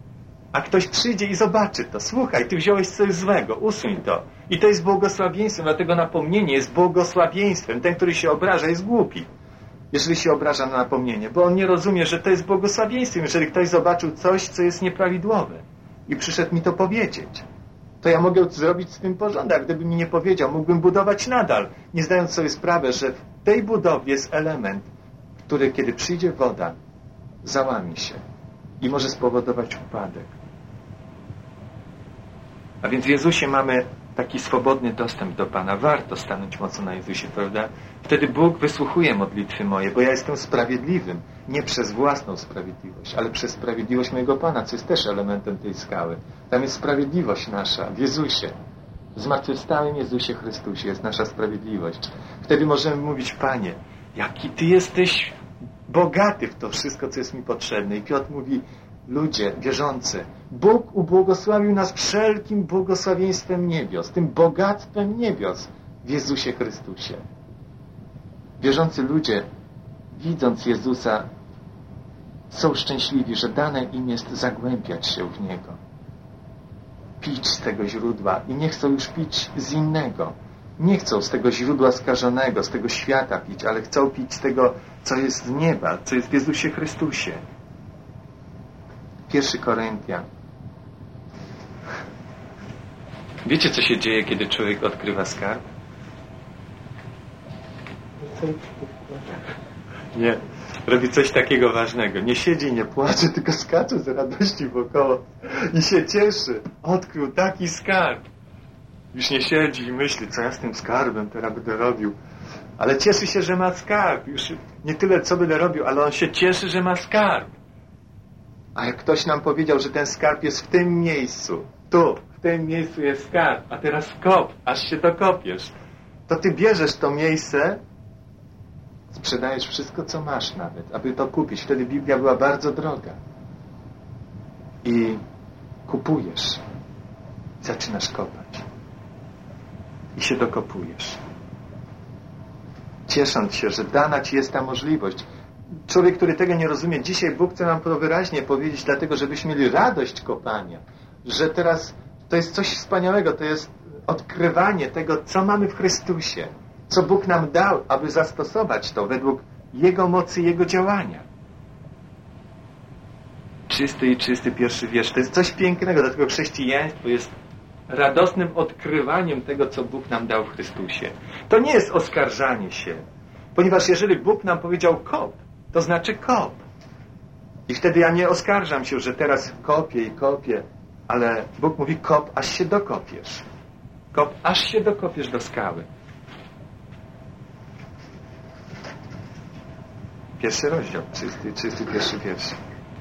A ktoś przyjdzie i zobaczy to. Słuchaj, ty wziąłeś coś złego, usuń to. I to jest błogosławieństwem, dlatego napomnienie jest błogosławieństwem. Ten, który się obraża, jest głupi, jeżeli się obraża na napomnienie, bo on nie rozumie, że to jest błogosławieństwem, jeżeli ktoś zobaczył coś, co jest nieprawidłowe i przyszedł mi to powiedzieć. To ja mogę zrobić z tym porządek. Gdyby mi nie powiedział, mógłbym budować nadal, nie zdając sobie sprawy, że w tej budowie jest element, który, kiedy przyjdzie woda, załamie się i może spowodować upadek. A więc w Jezusie mamy taki swobodny dostęp do Pana. Warto stanąć mocno na Jezusie, prawda? Wtedy Bóg wysłuchuje modlitwy moje, bo ja jestem sprawiedliwym. Nie przez własną sprawiedliwość, ale przez sprawiedliwość mojego Pana, co jest też elementem tej skały. Tam jest sprawiedliwość nasza w Jezusie. W zmartwychwstałym Jezusie Chrystusie jest nasza sprawiedliwość. Wtedy możemy mówić: Panie, jaki Ty jesteś bogaty w to wszystko, co jest mi potrzebne. I Piotr mówi: ludzie wierzący, Bóg ubłogosławił nas wszelkim błogosławieństwem niebios, tym bogactwem niebios w Jezusie Chrystusie. Wierzący ludzie, widząc Jezusa, są szczęśliwi, że dane im jest zagłębiać się w Niego. Pić z tego źródła i nie chcą już pić z innego. Nie chcą z tego źródła skażonego, z tego świata pić, ale chcą pić z tego, co jest z nieba, co jest w Jezusie Chrystusie. 1 Koryntian. Wiecie, co się dzieje, kiedy człowiek odkrywa skarb? Nie. Robi coś takiego ważnego. Nie siedzi, nie płacze, tylko skacze z radości wokoło i się cieszy. Odkrył taki skarb. Już nie siedzi i myśli, co ja z tym skarbem teraz będę robił. Ale cieszy się, że ma skarb. Już nie tyle, co będę robił, ale on się cieszy, że ma skarb. A jak ktoś nam powiedział, że ten skarb jest w tym miejscu, tu, w tym miejscu jest skarb, a teraz kop, aż się dokopiesz, to ty bierzesz to miejsce, sprzedajesz wszystko, co masz nawet, aby to kupić. Wtedy Biblia była bardzo droga. I kupujesz. Zaczynasz kopać. I się dokopujesz. Ciesząc się, że dana ci jest ta możliwość. Człowiek, który tego nie rozumie, dzisiaj Bóg chce nam to wyraźnie powiedzieć, dlatego żebyśmy mieli radość kopania. Że teraz to jest coś wspaniałego, to jest odkrywanie tego, co mamy w Chrystusie. Co Bóg nam dał, aby zastosować to według Jego mocy, Jego działania. 31 wiersz. To jest coś pięknego, dlatego chrześcijaństwo jest radosnym odkrywaniem tego, co Bóg nam dał w Chrystusie. To nie jest oskarżanie się, ponieważ jeżeli Bóg nam powiedział kop, to znaczy kop. I wtedy ja nie oskarżam się, że teraz kopię i kopię, ale Bóg mówi: kop, aż się dokopiesz. Kop, aż się dokopiesz do skały. 1 rozdział, 31 wiersz.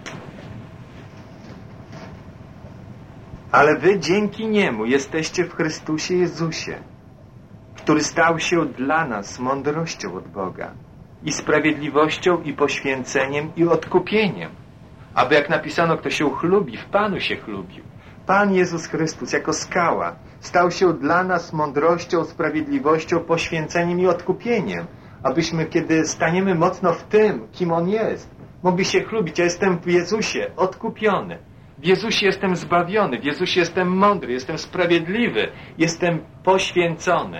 Ale wy dzięki Niemu jesteście w Chrystusie Jezusie, który stał się dla nas mądrością od Boga i sprawiedliwością i poświęceniem i odkupieniem, aby jak napisano, kto się chlubi, w Panu się chlubił. Pan Jezus Chrystus jako skała stał się dla nas mądrością, sprawiedliwością, poświęceniem i odkupieniem, abyśmy, kiedy staniemy mocno w tym, kim On jest, mogli się chlubić. Ja jestem w Jezusie odkupiony. W Jezusie jestem zbawiony. W Jezusie jestem mądry. Jestem sprawiedliwy. Jestem poświęcony.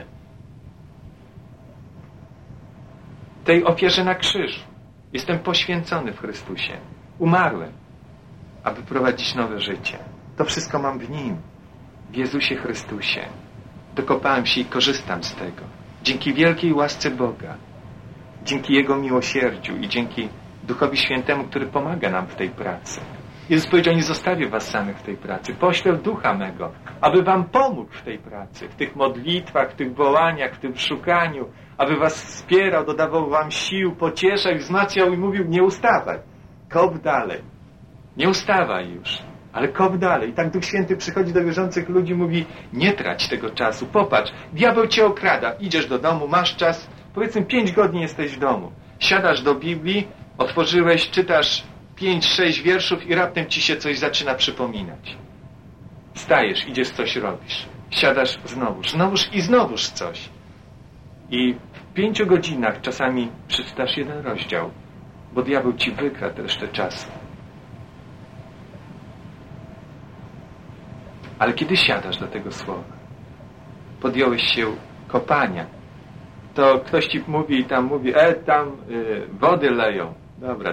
Tej ofierze na krzyżu. Jestem poświęcony w Chrystusie. Umarłem, aby prowadzić nowe życie. To wszystko mam w Nim. W Jezusie Chrystusie. Dokopałem się i korzystam z tego. Dzięki wielkiej łasce Boga. Dzięki Jego miłosierdziu i dzięki Duchowi Świętemu, który pomaga nam w tej pracy. Jezus powiedział: nie zostawię was samych w tej pracy. Poślę Ducha mego, aby wam pomógł w tej pracy, w tych modlitwach, w tych wołaniach, w tym szukaniu, aby was wspierał, dodawał wam sił, pocieszał i wzmacniał i mówił: nie ustawaj, kop dalej. Nie ustawaj już, ale kop dalej. I tak Duch Święty przychodzi do wierzących ludzi i mówi: nie trać tego czasu, popatrz, diabeł cię okrada, idziesz do domu, masz czas, powiedzmy 5 godzin jesteś w domu, siadasz do Biblii, otworzyłeś, czytasz 5-6 wierszów i raptem ci się coś zaczyna przypominać. Stajesz, idziesz, coś robisz. Siadasz znowuż i znowuż coś. I w 5 godzinach czasami przeczytasz 1 rozdział, bo diabeł ci wykradł resztę czasu. Ale kiedy siadasz do tego słowa, podjąłeś się kopania, to ktoś ci mówi, wody leją. Dobra,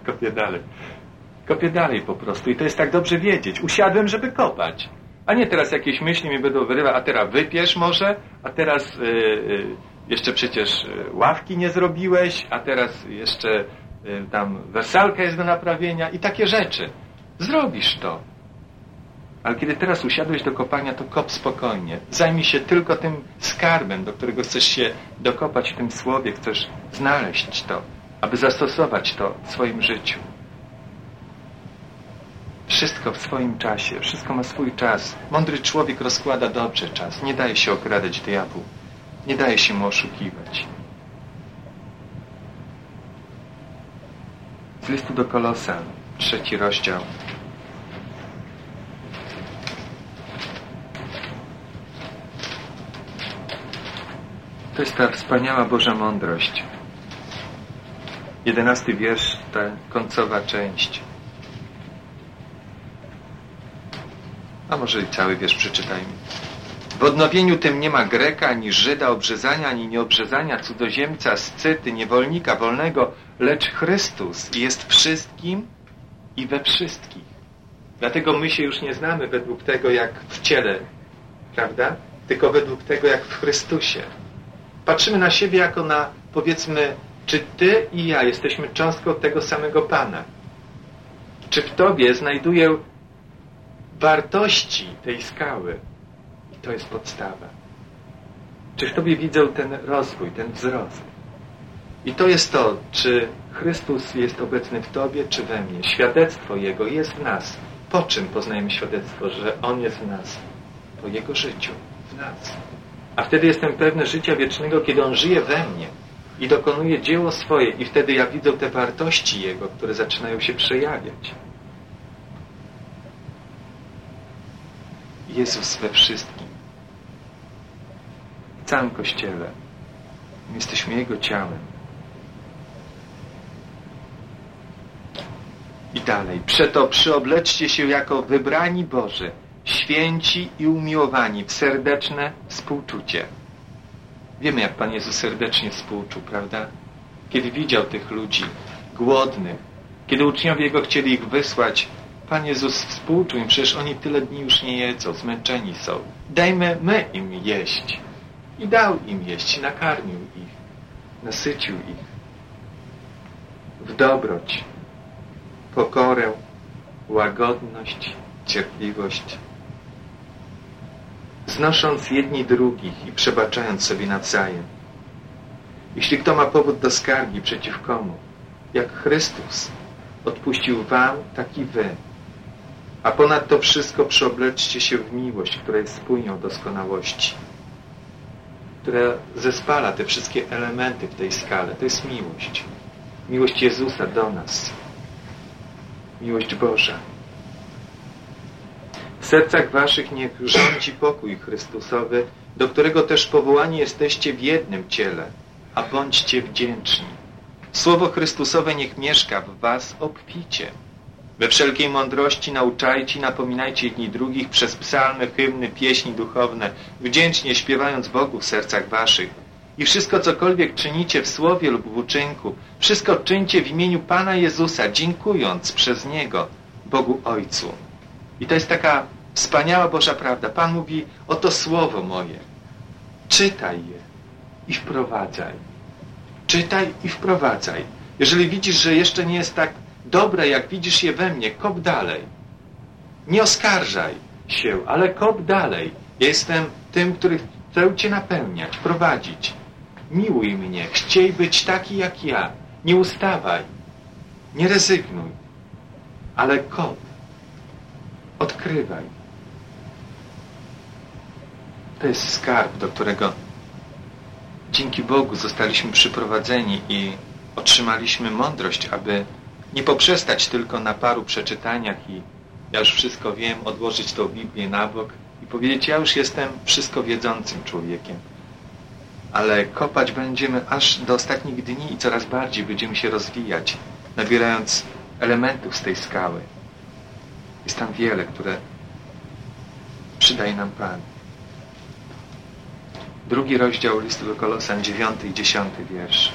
kopię dalej po prostu. I to jest tak dobrze wiedzieć. Usiadłem, żeby kopać. A nie teraz jakieś myśli mi będą wyrywać, a teraz wypiesz może, a teraz jeszcze przecież ławki nie zrobiłeś, a teraz jeszcze tam wersalka jest do naprawienia i takie rzeczy. Zrobisz to. Ale kiedy teraz usiadłeś do kopania, to kop spokojnie. Zajmij się tylko tym skarbem, do którego chcesz się dokopać w tym słowie, chcesz znaleźć to, aby zastosować to w swoim życiu. Wszystko w swoim czasie, wszystko ma swój czas. Mądry człowiek rozkłada dobrze czas, nie daje się okradać diabłu, nie daje się mu oszukiwać. Z listu do Kolosan, 3 rozdział. To jest ta wspaniała Boża mądrość. 11 wiersz, ta końcowa część. A może i cały wiersz przeczytajmy. W odnowieniu tym nie ma Greka, ani Żyda, obrzezania, ani nieobrzezania, cudzoziemca, Scyty, niewolnika, wolnego, lecz Chrystus jest wszystkim i we wszystkich. Dlatego my się już nie znamy według tego, jak w ciele, prawda? Tylko według tego, jak w Chrystusie. Patrzymy na siebie jako na, powiedzmy, czy ty i ja jesteśmy cząstką tego samego Pana? Czy w tobie znajduję wartości tej skały? I to jest podstawa. Czy w tobie widzę ten rozwój, ten wzrost? I to jest to, czy Chrystus jest obecny w tobie, czy we mnie. Świadectwo Jego jest w nas. Po czym poznajemy świadectwo, że On jest w nas? Po Jego życiu, w nas. A wtedy jestem pewny życia wiecznego, kiedy On żyje we mnie i dokonuje dzieło swoje. I wtedy ja widzę te wartości Jego, które zaczynają się przejawiać. Jezus we wszystkim. W całym Kościele. My jesteśmy Jego ciałem. I dalej. Przeto przyobleczcie się jako wybrani Boży, święci i umiłowani w serdeczne współczucie. Wiemy, jak Pan Jezus serdecznie współczuł, prawda? Kiedy widział tych ludzi głodnych, kiedy uczniowie Jego chcieli ich wysłać, Pan Jezus współczuł im, przecież oni tyle dni już nie jedzą, zmęczeni są. Dajmy my im jeść. I dał im jeść, nakarmił ich, nasycił ich. W dobroć, pokorę, łagodność, cierpliwość, znosząc jedni drugich i przebaczając sobie nawzajem. Jeśli kto ma powód do skargi przeciw komu, jak Chrystus odpuścił wam, tak i wy. A ponad to wszystko przyobleczcie się w miłość, która jest spójnią doskonałości, która zespala te wszystkie elementy w tej skale. To jest miłość. Miłość Jezusa do nas. Miłość Boża. W sercach waszych niech rządzi pokój Chrystusowy, do którego też powołani jesteście w jednym ciele, a bądźcie wdzięczni. Słowo Chrystusowe niech mieszka w was obficie. We wszelkiej mądrości nauczajcie i napominajcie jedni drugich przez psalmy, hymny, pieśni duchowne, wdzięcznie śpiewając Bogu w sercach waszych. I wszystko, cokolwiek czynicie w słowie lub w uczynku, wszystko czyńcie w imieniu Pana Jezusa, dziękując przez Niego Bogu Ojcu. I to jest taka wspaniała Boża prawda. Pan mówi, oto słowo moje. Czytaj je i wprowadzaj. Czytaj i wprowadzaj. Jeżeli widzisz, że jeszcze nie jest tak dobre, jak widzisz je we mnie, kop dalej. Nie oskarżaj się, ale kop dalej. Ja jestem tym, który chcę cię napełniać, prowadzić. Miłuj mnie, chciej być taki jak ja. Nie ustawaj, nie rezygnuj, ale kop. Odkrywaj. To jest skarb, do którego dzięki Bogu zostaliśmy przyprowadzeni i otrzymaliśmy mądrość, aby nie poprzestać tylko na paru przeczytaniach i ja już wszystko wiem, odłożyć tą Biblię na bok i powiedzieć, ja już jestem wszystko wiedzącym człowiekiem. Ale kopać będziemy aż do ostatnich dni i coraz bardziej będziemy się rozwijać, nabierając elementów z tej skały. Jest tam wiele, które przydaje nam Pan. 2 rozdział listu do Kolosan, 9 i 10 wiersz.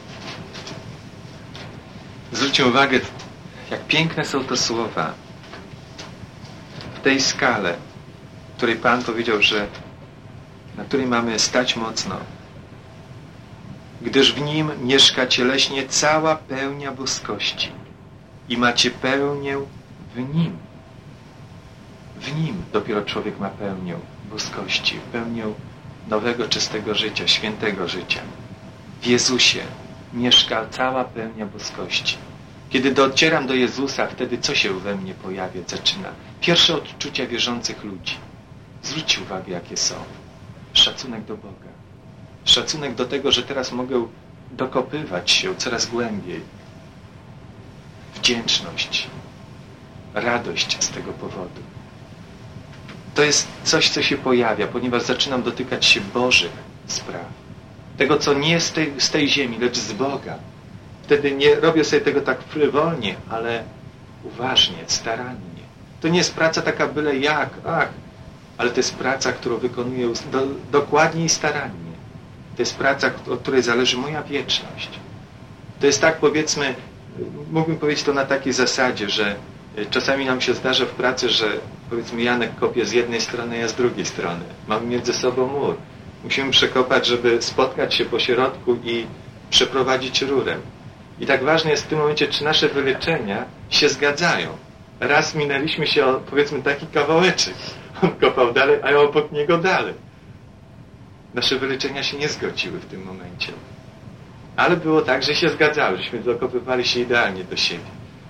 Zwróćcie uwagę, jak piękne są to słowa. W tej skale, której Pan powiedział, że na której mamy stać mocno, gdyż w Nim mieszka cieleśnie cała pełnia boskości i macie pełnię w Nim. W Nim dopiero człowiek ma pełnię boskości, pełnię nowego, czystego życia, świętego życia. W Jezusie mieszka cała pełnia boskości. Kiedy docieram do Jezusa, wtedy co się we mnie pojawia, zaczyna? Pierwsze odczucia wierzących ludzi. Zwróćcie uwagę, jakie są. Szacunek do Boga. Szacunek do tego, że teraz mogę dokopywać się coraz głębiej. Wdzięczność. Radość z tego powodu. To jest coś, co się pojawia, ponieważ zaczynam dotykać się Bożych spraw. Tego, co nie z tej ziemi, lecz z Boga. Wtedy nie robię sobie tego tak frywolnie, ale uważnie, starannie. To nie jest praca taka byle jak, ale to jest praca, którą wykonuję dokładnie i starannie. To jest praca, od której zależy moja wieczność. To jest tak, powiedzmy, mógłbym powiedzieć to na takiej zasadzie, że czasami nam się zdarza w pracy, że powiedzmy Janek kopie z jednej strony, ja z drugiej strony. Mamy między sobą mur. Musimy przekopać, żeby spotkać się po środku i przeprowadzić rurę. I tak ważne jest w tym momencie, czy nasze wyleczenia się zgadzają. Raz minęliśmy się o, powiedzmy, taki kawałeczek. On kopał dalej, a ja obok niego dalej. Nasze wyleczenia się nie zgodziły w tym momencie. Ale było tak, że się zgadzały, żeśmy dokopywali się idealnie do siebie.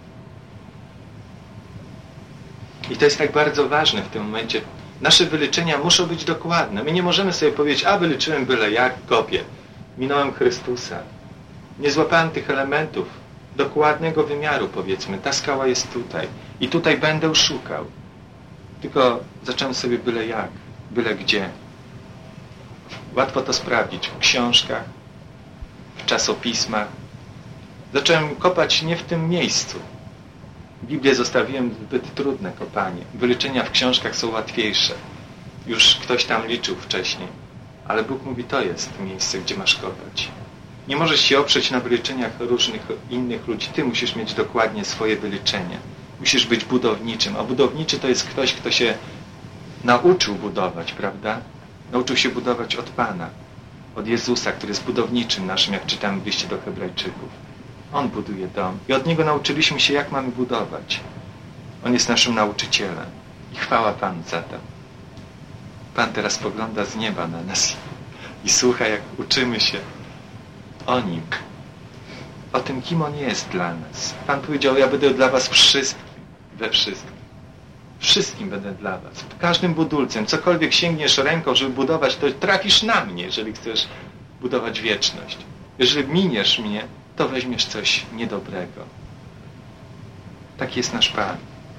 I to jest tak bardzo ważne w tym momencie. Nasze wyleczenia muszą być dokładne. My nie możemy sobie powiedzieć, wyleczyłem byle jak, kopię. Minąłem Chrystusa. Nie złapałem tych elementów dokładnego wymiaru, powiedzmy. Ta skała jest tutaj. I tutaj będę szukał. Tylko zacząłem sobie byle jak, byle gdzie. Łatwo to sprawdzić w książkach, w czasopismach. Zacząłem kopać nie w tym miejscu. Biblię zostawiłem zbyt trudne kopanie. Wyleczenia w książkach są łatwiejsze. Już ktoś tam liczył wcześniej. Ale Bóg mówi, to jest miejsce, gdzie masz kopać. Nie możesz się oprzeć na wyleczeniach różnych innych ludzi. Ty musisz mieć dokładnie swoje wyleczenie. Musisz być budowniczym. A budowniczy to jest ktoś, kto się nauczył budować, prawda? Nauczył się budować od Pana. Od Jezusa, który jest budowniczym naszym, jak czytamy w liście do Hebrajczyków. On buduje dom. I od Niego nauczyliśmy się, jak mamy budować. On jest naszym nauczycielem. I chwała Panu za to. Pan teraz spogląda z nieba na nas i słucha, jak uczymy się o Nim. O tym, kim On jest dla nas. Pan powiedział, ja będę dla was wszystkim. We wszystkim. Wszystkim będę dla was. Każdym budulcem. Cokolwiek sięgniesz ręką, żeby budować, to trafisz na mnie, jeżeli chcesz budować wieczność. Jeżeli miniesz mnie, to weźmiesz coś niedobrego. Taki jest nasz Pan.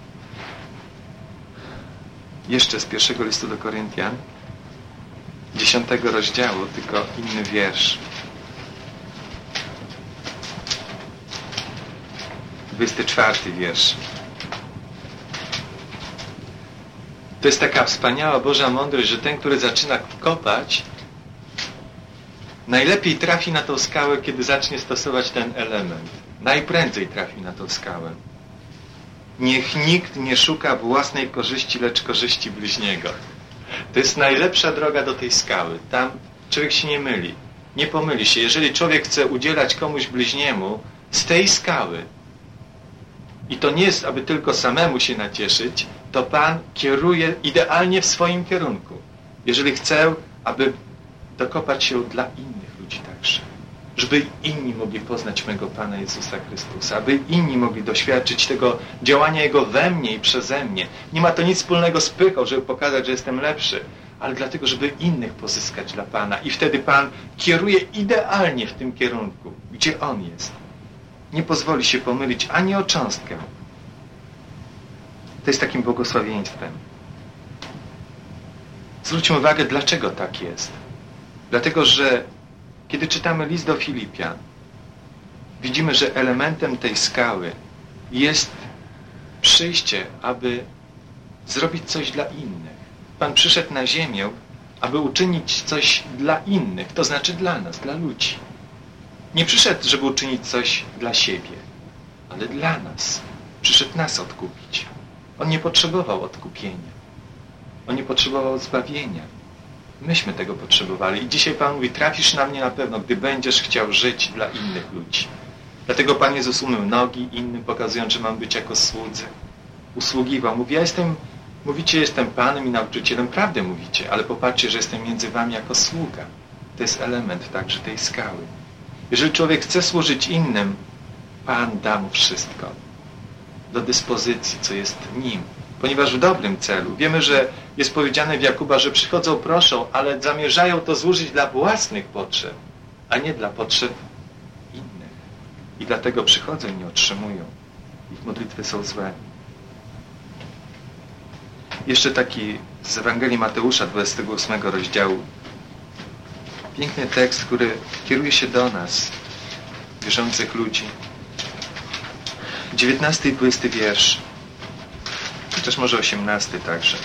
Jeszcze z 1 listu do Koryntian, 10 rozdziału, tylko inny wiersz. 24 wiersz. To jest taka wspaniała Boża mądrość, że ten, który zaczyna kopać, najlepiej trafi na tą skałę, kiedy zacznie stosować ten element. Najprędzej trafi na tą skałę. Niech nikt nie szuka własnej korzyści, lecz korzyści bliźniego. To jest najlepsza droga do tej skały. Tam człowiek się nie myli. Nie pomyli się. Jeżeli człowiek chce udzielać komuś bliźniemu z tej skały, i to nie jest, aby tylko samemu się nacieszyć, to Pan kieruje idealnie w swoim kierunku. Jeżeli chcę, aby dokopać się dla innych ludzi także. Żeby inni mogli poznać mego Pana Jezusa Chrystusa. Aby inni mogli doświadczyć tego działania Jego we mnie i przeze mnie. Nie ma to nic wspólnego z pychą, żeby pokazać, że jestem lepszy, ale dlatego, żeby innych pozyskać dla Pana. I wtedy Pan kieruje idealnie w tym kierunku, gdzie On jest. Nie pozwoli się pomylić ani o cząstkę. To jest takim błogosławieństwem. Zwróćmy uwagę, dlaczego tak jest. Dlatego, że kiedy czytamy list do Filipian, widzimy, że elementem tej skały jest przyjście, aby zrobić coś dla innych. Pan przyszedł na ziemię, aby uczynić coś dla innych, to znaczy dla nas, dla ludzi. Nie przyszedł, żeby uczynić coś dla siebie, ale dla nas. Przyszedł nas odkupić. On nie potrzebował odkupienia. On nie potrzebował zbawienia. Myśmy tego potrzebowali. I dzisiaj Pan mówi, trafisz na mnie na pewno, gdy będziesz chciał żyć dla innych ludzi. Dlatego Pan Jezus umył nogi innym, pokazując, że mam być jako słudzy. Usługiwał. Mówi, mówicie, jestem Panem i nauczycielem. Prawdę mówicie, ale popatrzcie, że jestem między wami jako sługa. To jest element także tej skały. Jeżeli człowiek chce służyć innym, Pan da mu wszystko do dyspozycji, co jest nim. Ponieważ w dobrym celu. Wiemy, że jest powiedziane w Jakuba, że przychodzą, proszą, ale zamierzają to zużyć dla własnych potrzeb, a nie dla potrzeb innych. I dlatego przychodzą i nie otrzymują. Ich modlitwy są złe. Jeszcze taki z Ewangelii Mateusza, 28 rozdziału. Piękny tekst, który kieruje się do nas, wierzących ludzi. 19 i 20 wiersz. Chociaż może 18 także.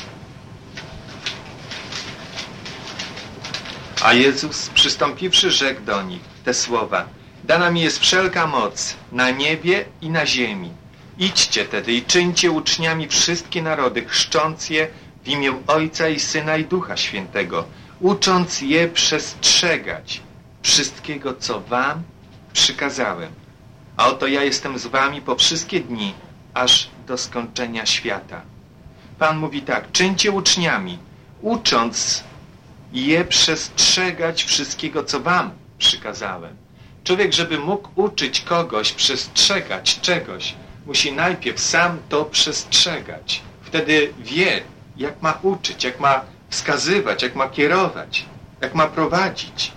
A Jezus, przystąpiwszy, rzekł do nich te słowa. Dana mi jest wszelka moc na niebie i na ziemi. Idźcie tedy i czyńcie uczniami wszystkie narody, chrzcząc je w imię Ojca i Syna i Ducha Świętego, ucząc je przestrzegać wszystkiego, co wam przykazałem. A oto ja jestem z wami po wszystkie dni, aż do skończenia świata. Pan mówi tak, czyńcie uczniami, ucząc je przestrzegać wszystkiego, co wam przykazałem. Człowiek, żeby mógł uczyć kogoś, przestrzegać czegoś, musi najpierw sam to przestrzegać. Wtedy wie, jak ma uczyć, jak ma wskazywać, jak ma kierować, jak ma prowadzić.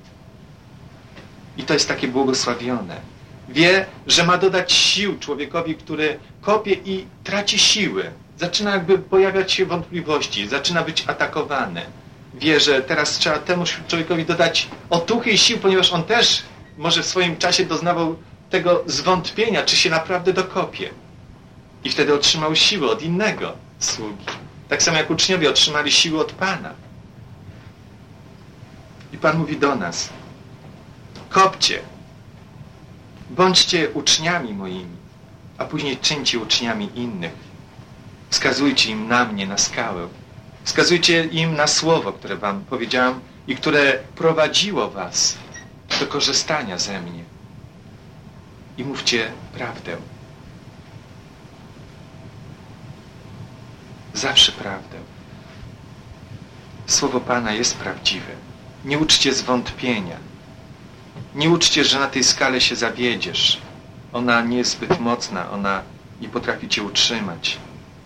I to jest takie błogosławione. Wie, że ma dodać sił człowiekowi, który kopie i traci siły. Zaczyna jakby pojawiać się wątpliwości, zaczyna być atakowany. Wie, że teraz trzeba temu człowiekowi dodać otuchy i sił, ponieważ on też może w swoim czasie doznawał tego zwątpienia, czy się naprawdę dokopie. I wtedy otrzymał siłę od innego sługi. Tak samo jak uczniowie otrzymali siłę od Pana. I Pan mówi do nas, kopcie, bądźcie uczniami moimi, a później czyńcie uczniami innych. Wskazujcie im na mnie, na skałę. Wskazujcie im na słowo, które wam powiedziałem i które prowadziło was do korzystania ze mnie. I mówcie prawdę. Zawsze prawdę. Słowo Pana jest prawdziwe. Nie uczcie zwątpienia. Nie uczcie, że na tej skale się zawiedziesz. Ona nie jest zbyt mocna, ona nie potrafi cię utrzymać.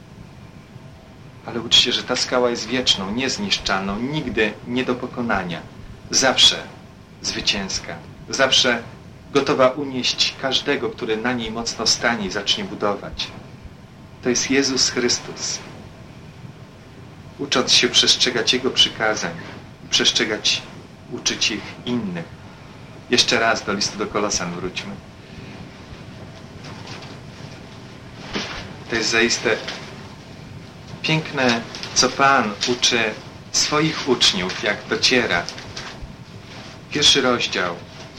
Ale uczcie, że ta skała jest wieczną, niezniszczalną, nigdy nie do pokonania. Zawsze zwycięska. Zawsze gotowa unieść każdego, który na niej mocno stanie i zacznie budować. To jest Jezus Chrystus. Ucząc się przestrzegać Jego przykazań, przestrzegać, uczyć ich innych. Jeszcze raz do listu do Kolosan wróćmy. To jest zaiste piękne, co Pan uczy swoich uczniów, jak dociera. 1 rozdział,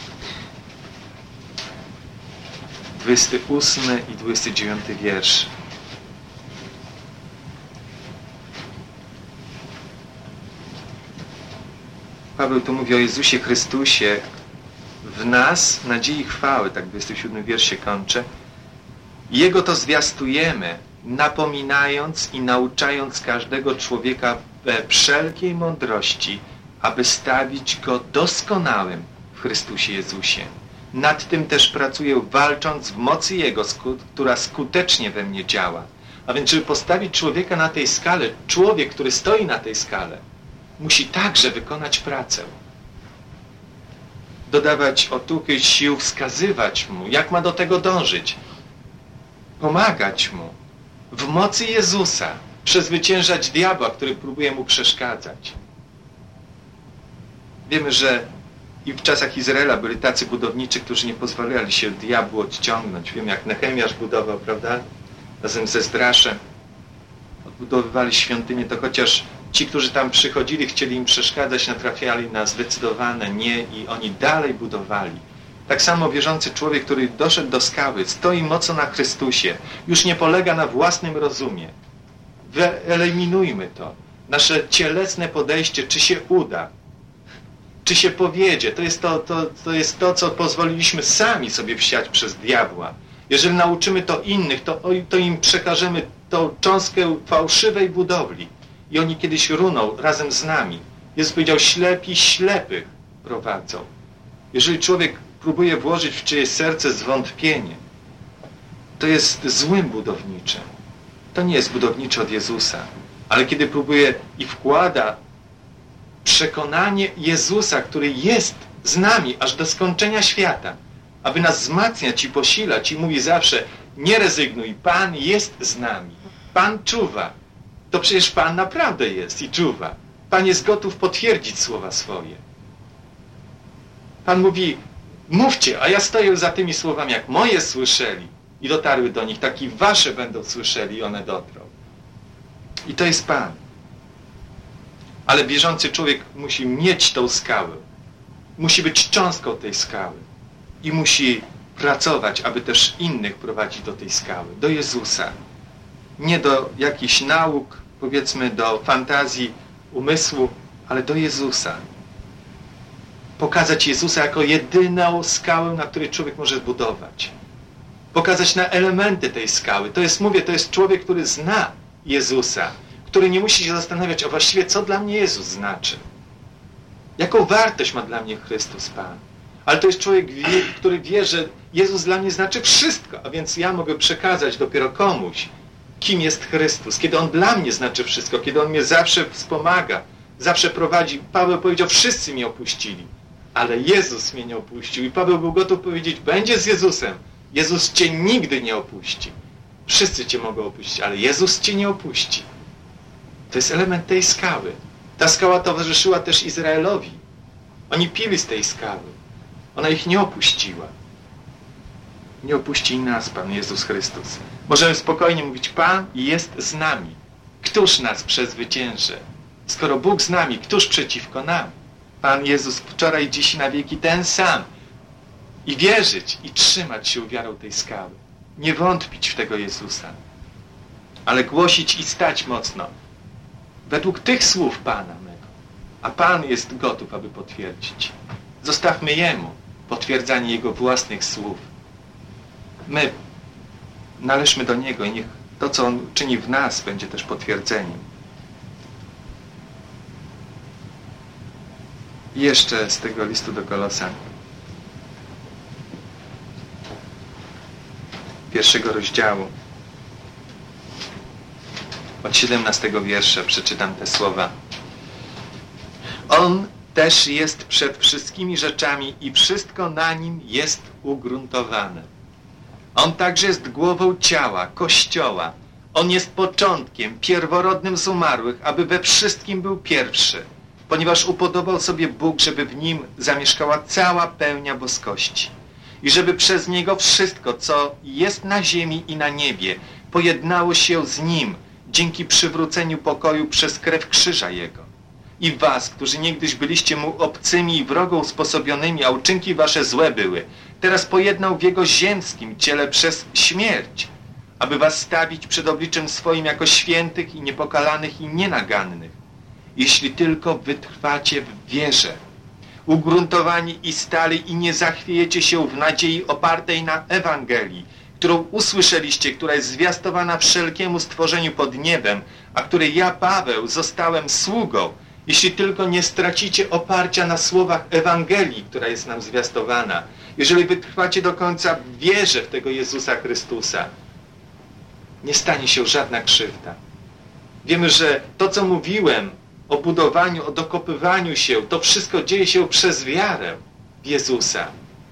28 i 29 wiersz. Paweł tu mówi o Jezusie Chrystusie w nas, nadziei chwały, tak 27 wiersz się kończy. Jego to zwiastujemy, napominając i nauczając każdego człowieka we wszelkiej mądrości, aby stawić go doskonałym w Chrystusie Jezusie. Nad tym też pracuję, walcząc w mocy Jego, która skutecznie we mnie działa. A więc, żeby postawić człowieka na tej skale, człowiek, który stoi na tej skale, musi także wykonać pracę. Dodawać otuchy, sił, wskazywać mu, jak ma do tego dążyć. Pomagać mu w mocy Jezusa, przezwyciężać diabła, który próbuje mu przeszkadzać. Wiemy, że i w czasach Izraela byli tacy budowniczy, którzy nie pozwalali się diabłu odciągnąć. Wiemy, jak Nehemiasz budował, prawda? Razem ze Zdraszem odbudowywali świątynię, to chociaż Ci, którzy tam przychodzili, chcieli im przeszkadzać, natrafiali na zdecydowane nie i oni dalej budowali. Tak samo wierzący człowiek, który doszedł do skały, stoi mocno na Chrystusie, już nie polega na własnym rozumie. Wyeliminujmy to. Nasze cielesne podejście, czy się uda, czy się powiedzie, to jest to, co pozwoliliśmy sami sobie wsiać przez diabła. Jeżeli nauczymy to innych, to im przekażemy tą cząstkę fałszywej budowli i oni kiedyś runą razem z nami. Jezus powiedział, ślepi ślepych prowadzą. Jeżeli człowiek próbuje włożyć w czyjeś serce zwątpienie, to jest złym budowniczym. To nie jest budownicze od Jezusa. Ale kiedy próbuje i wkłada przekonanie Jezusa, który jest z nami aż do skończenia świata, aby nas wzmacniać i posilać i mówi zawsze, nie rezygnuj, Pan jest z nami. Pan czuwa. To przecież Pan naprawdę jest i czuwa. Pan jest gotów potwierdzić słowa swoje. Pan mówi, mówcie, a ja stoję za tymi słowami, jak moje słyszeli i dotarły do nich, tak i wasze będą słyszeli i one dotrą. I to jest Pan. Ale wierzący człowiek musi mieć tą skałę. Musi być cząstką tej skały. I musi pracować, aby też innych prowadzić do tej skały. Do Jezusa. Nie do jakichś nauk, powiedzmy do fantazji, umysłu, ale do Jezusa. Pokazać Jezusa jako jedyną skałę, na której człowiek może zbudować. Pokazać na elementy tej skały. To jest człowiek, który zna Jezusa, który nie musi się zastanawiać, a właściwie co dla mnie Jezus znaczy. Jaką wartość ma dla mnie Chrystus Pan. Ale to jest człowiek, który wie, że Jezus dla mnie znaczy wszystko, a więc ja mogę przekazać dopiero komuś, kim jest Chrystus, kiedy On dla mnie znaczy wszystko, kiedy On mnie zawsze wspomaga, zawsze prowadzi. Paweł powiedział, wszyscy mnie opuścili, ale Jezus mnie nie opuścił. I Paweł był gotów powiedzieć, będzie z Jezusem. Jezus cię nigdy nie opuści. Wszyscy cię mogą opuścić, ale Jezus cię nie opuści. To jest element tej skały. Ta skała towarzyszyła też Izraelowi. Oni pili z tej skały. Ona ich nie opuściła. Nie opuści nas Pan Jezus Chrystus. Możemy spokojnie mówić, Pan jest z nami. Któż nas przezwycięży? Skoro Bóg z nami, któż przeciwko nam? Pan Jezus wczoraj, dziś i na wieki ten sam. I wierzyć, i trzymać się wiarą tej skały. Nie wątpić w tego Jezusa. Ale głosić i stać mocno. Według tych słów Pana mego. A Pan jest gotów, aby potwierdzić. Zostawmy Jemu potwierdzanie Jego własnych słów. My należmy do Niego i niech to, co On czyni w nas, będzie też potwierdzeniem. I jeszcze z tego listu do Kolosan. 1 rozdziału. Od 17 wiersza przeczytam te słowa. On też jest przed wszystkimi rzeczami i wszystko na Nim jest ugruntowane. On także jest głową ciała, Kościoła. On jest początkiem, pierworodnym z umarłych, aby we wszystkim był pierwszy, ponieważ upodobał sobie Bóg, żeby w Nim zamieszkała cała pełnia boskości i żeby przez Niego wszystko, co jest na ziemi i na niebie, pojednało się z Nim dzięki przywróceniu pokoju przez krew krzyża Jego. I was, którzy niegdyś byliście Mu obcymi i wrogo usposobionymi, a uczynki wasze złe były, teraz pojednał w Jego ziemskim ciele przez śmierć, aby was stawić przed obliczem swoim jako świętych i niepokalanych i nienagannych, jeśli tylko wytrwacie w wierze, ugruntowani i stali i nie zachwiejecie się w nadziei opartej na Ewangelii, którą usłyszeliście, która jest zwiastowana wszelkiemu stworzeniu pod niebem, a której ja, Paweł, zostałem sługą, jeśli tylko nie stracicie oparcia na słowach Ewangelii, która jest nam zwiastowana. Jeżeli wytrwacie do końca w wierze w tego Jezusa Chrystusa, nie stanie się żadna krzywda. Wiemy, że to, co mówiłem o budowaniu, o dokopywaniu się, to wszystko dzieje się przez wiarę w Jezusa.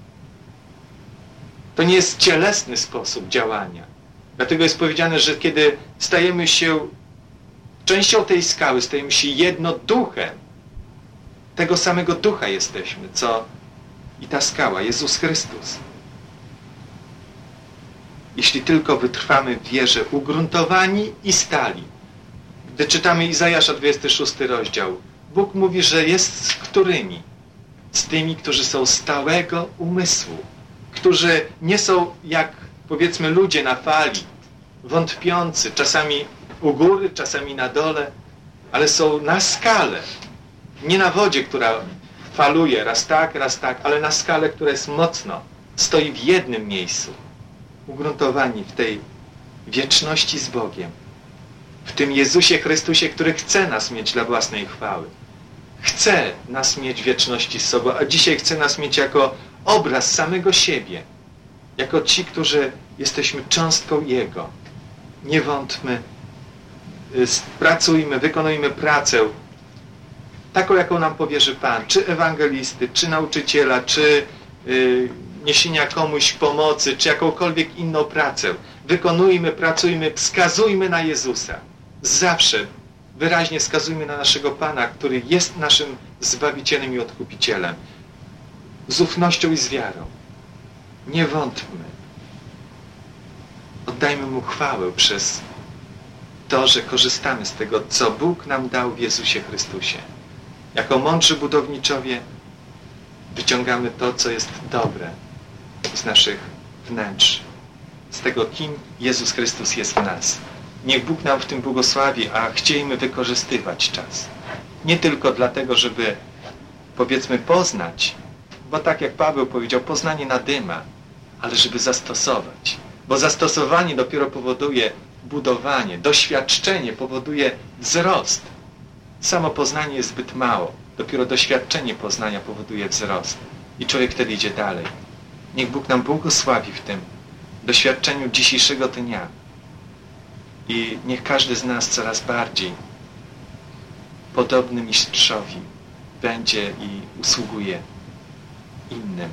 To nie jest cielesny sposób działania. Dlatego jest powiedziane, że kiedy stajemy się częścią tej skały, stajemy się jedno duchem. Tego samego ducha jesteśmy, co i ta skała, Jezus Chrystus. Jeśli tylko wytrwamy w wierze, ugruntowani i stali. Gdy czytamy Izajasza 26 rozdział, Bóg mówi, że jest z którymi? Z tymi, którzy są stałego umysłu, którzy nie są jak, powiedzmy, ludzie na fali, wątpiący, czasami u góry, czasami na dole, ale są na skale. Nie na wodzie, która faluje raz tak, ale na skale, która jest mocno, stoi w jednym miejscu, ugruntowani w tej wieczności z Bogiem, w tym Jezusie Chrystusie, który chce nas mieć dla własnej chwały. Chce nas mieć w wieczności z sobą, a dzisiaj chce nas mieć jako obraz samego siebie, jako ci, którzy jesteśmy cząstką Jego. Nie wątpmy, pracujmy, wykonujmy pracę taką, jaką nam powierzy Pan, czy ewangelisty, czy nauczyciela, czy niesienia komuś pomocy, czy jakąkolwiek inną pracę. Wykonujmy, pracujmy, wskazujmy na Jezusa. Zawsze wyraźnie wskazujmy na naszego Pana, który jest naszym Zbawicielem i Odkupicielem. Z ufnością i z wiarą. Nie wątpmy. Oddajmy Mu chwałę przez to, że korzystamy z tego, co Bóg nam dał w Jezusie Chrystusie. Jako mądrzy budowniczowie wyciągamy to, co jest dobre z naszych wnętrz. Z tego, kim Jezus Chrystus jest w nas. Niech Bóg nam w tym błogosławi, a chciejmy wykorzystywać czas. Nie tylko dlatego, żeby, powiedzmy, poznać, bo tak jak Paweł powiedział, poznanie nadyma, ale żeby zastosować. Bo zastosowanie dopiero powoduje budowanie, doświadczenie powoduje wzrost. Samo poznanie jest zbyt mało. Dopiero doświadczenie poznania powoduje wzrost. I człowiek wtedy idzie dalej. Niech Bóg nam błogosławi w tym doświadczeniu dzisiejszego dnia. I niech każdy z nas coraz bardziej podobny mistrzowi będzie i usługuje innym.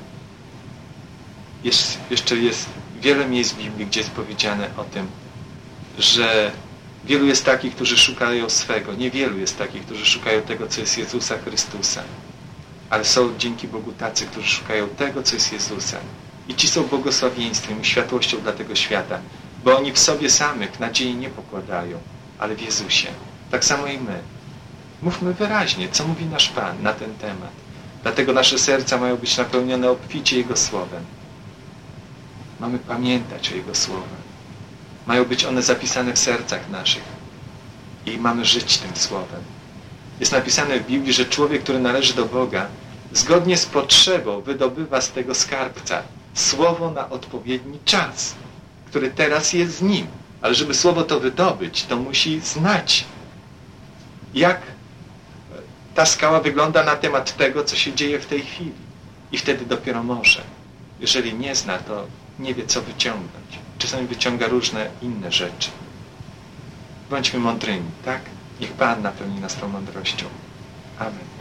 Jeszcze jest wiele miejsc w Biblii, gdzie jest powiedziane o tym, że wielu jest takich, którzy szukają swego. Niewielu jest takich, którzy szukają tego, co jest Jezusa Chrystusa. Ale są dzięki Bogu tacy, którzy szukają tego, co jest Jezusa. I ci są błogosławieństwem i światłością dla tego świata. Bo oni w sobie samych nadziei nie pokładają, ale w Jezusie. Tak samo i my. Mówmy wyraźnie, co mówi nasz Pan na ten temat. Dlatego nasze serca mają być napełnione obficie Jego Słowem. Mamy pamiętać o Jego Słowach. Mają być one zapisane w sercach naszych. I mamy żyć tym Słowem. Jest napisane w Biblii, że człowiek, który należy do Boga, zgodnie z potrzebą wydobywa z tego skarbca Słowo na odpowiedni czas, który teraz jest z nim. Ale żeby Słowo to wydobyć, to musi znać, jak ta skała wygląda na temat tego, co się dzieje w tej chwili. I wtedy dopiero może. Jeżeli nie zna, to nie wie, co wyciągnąć. Czasami wyciąga różne inne rzeczy. Bądźmy mądrymi, tak? Niech Pan napełni nas tą mądrością. Amen.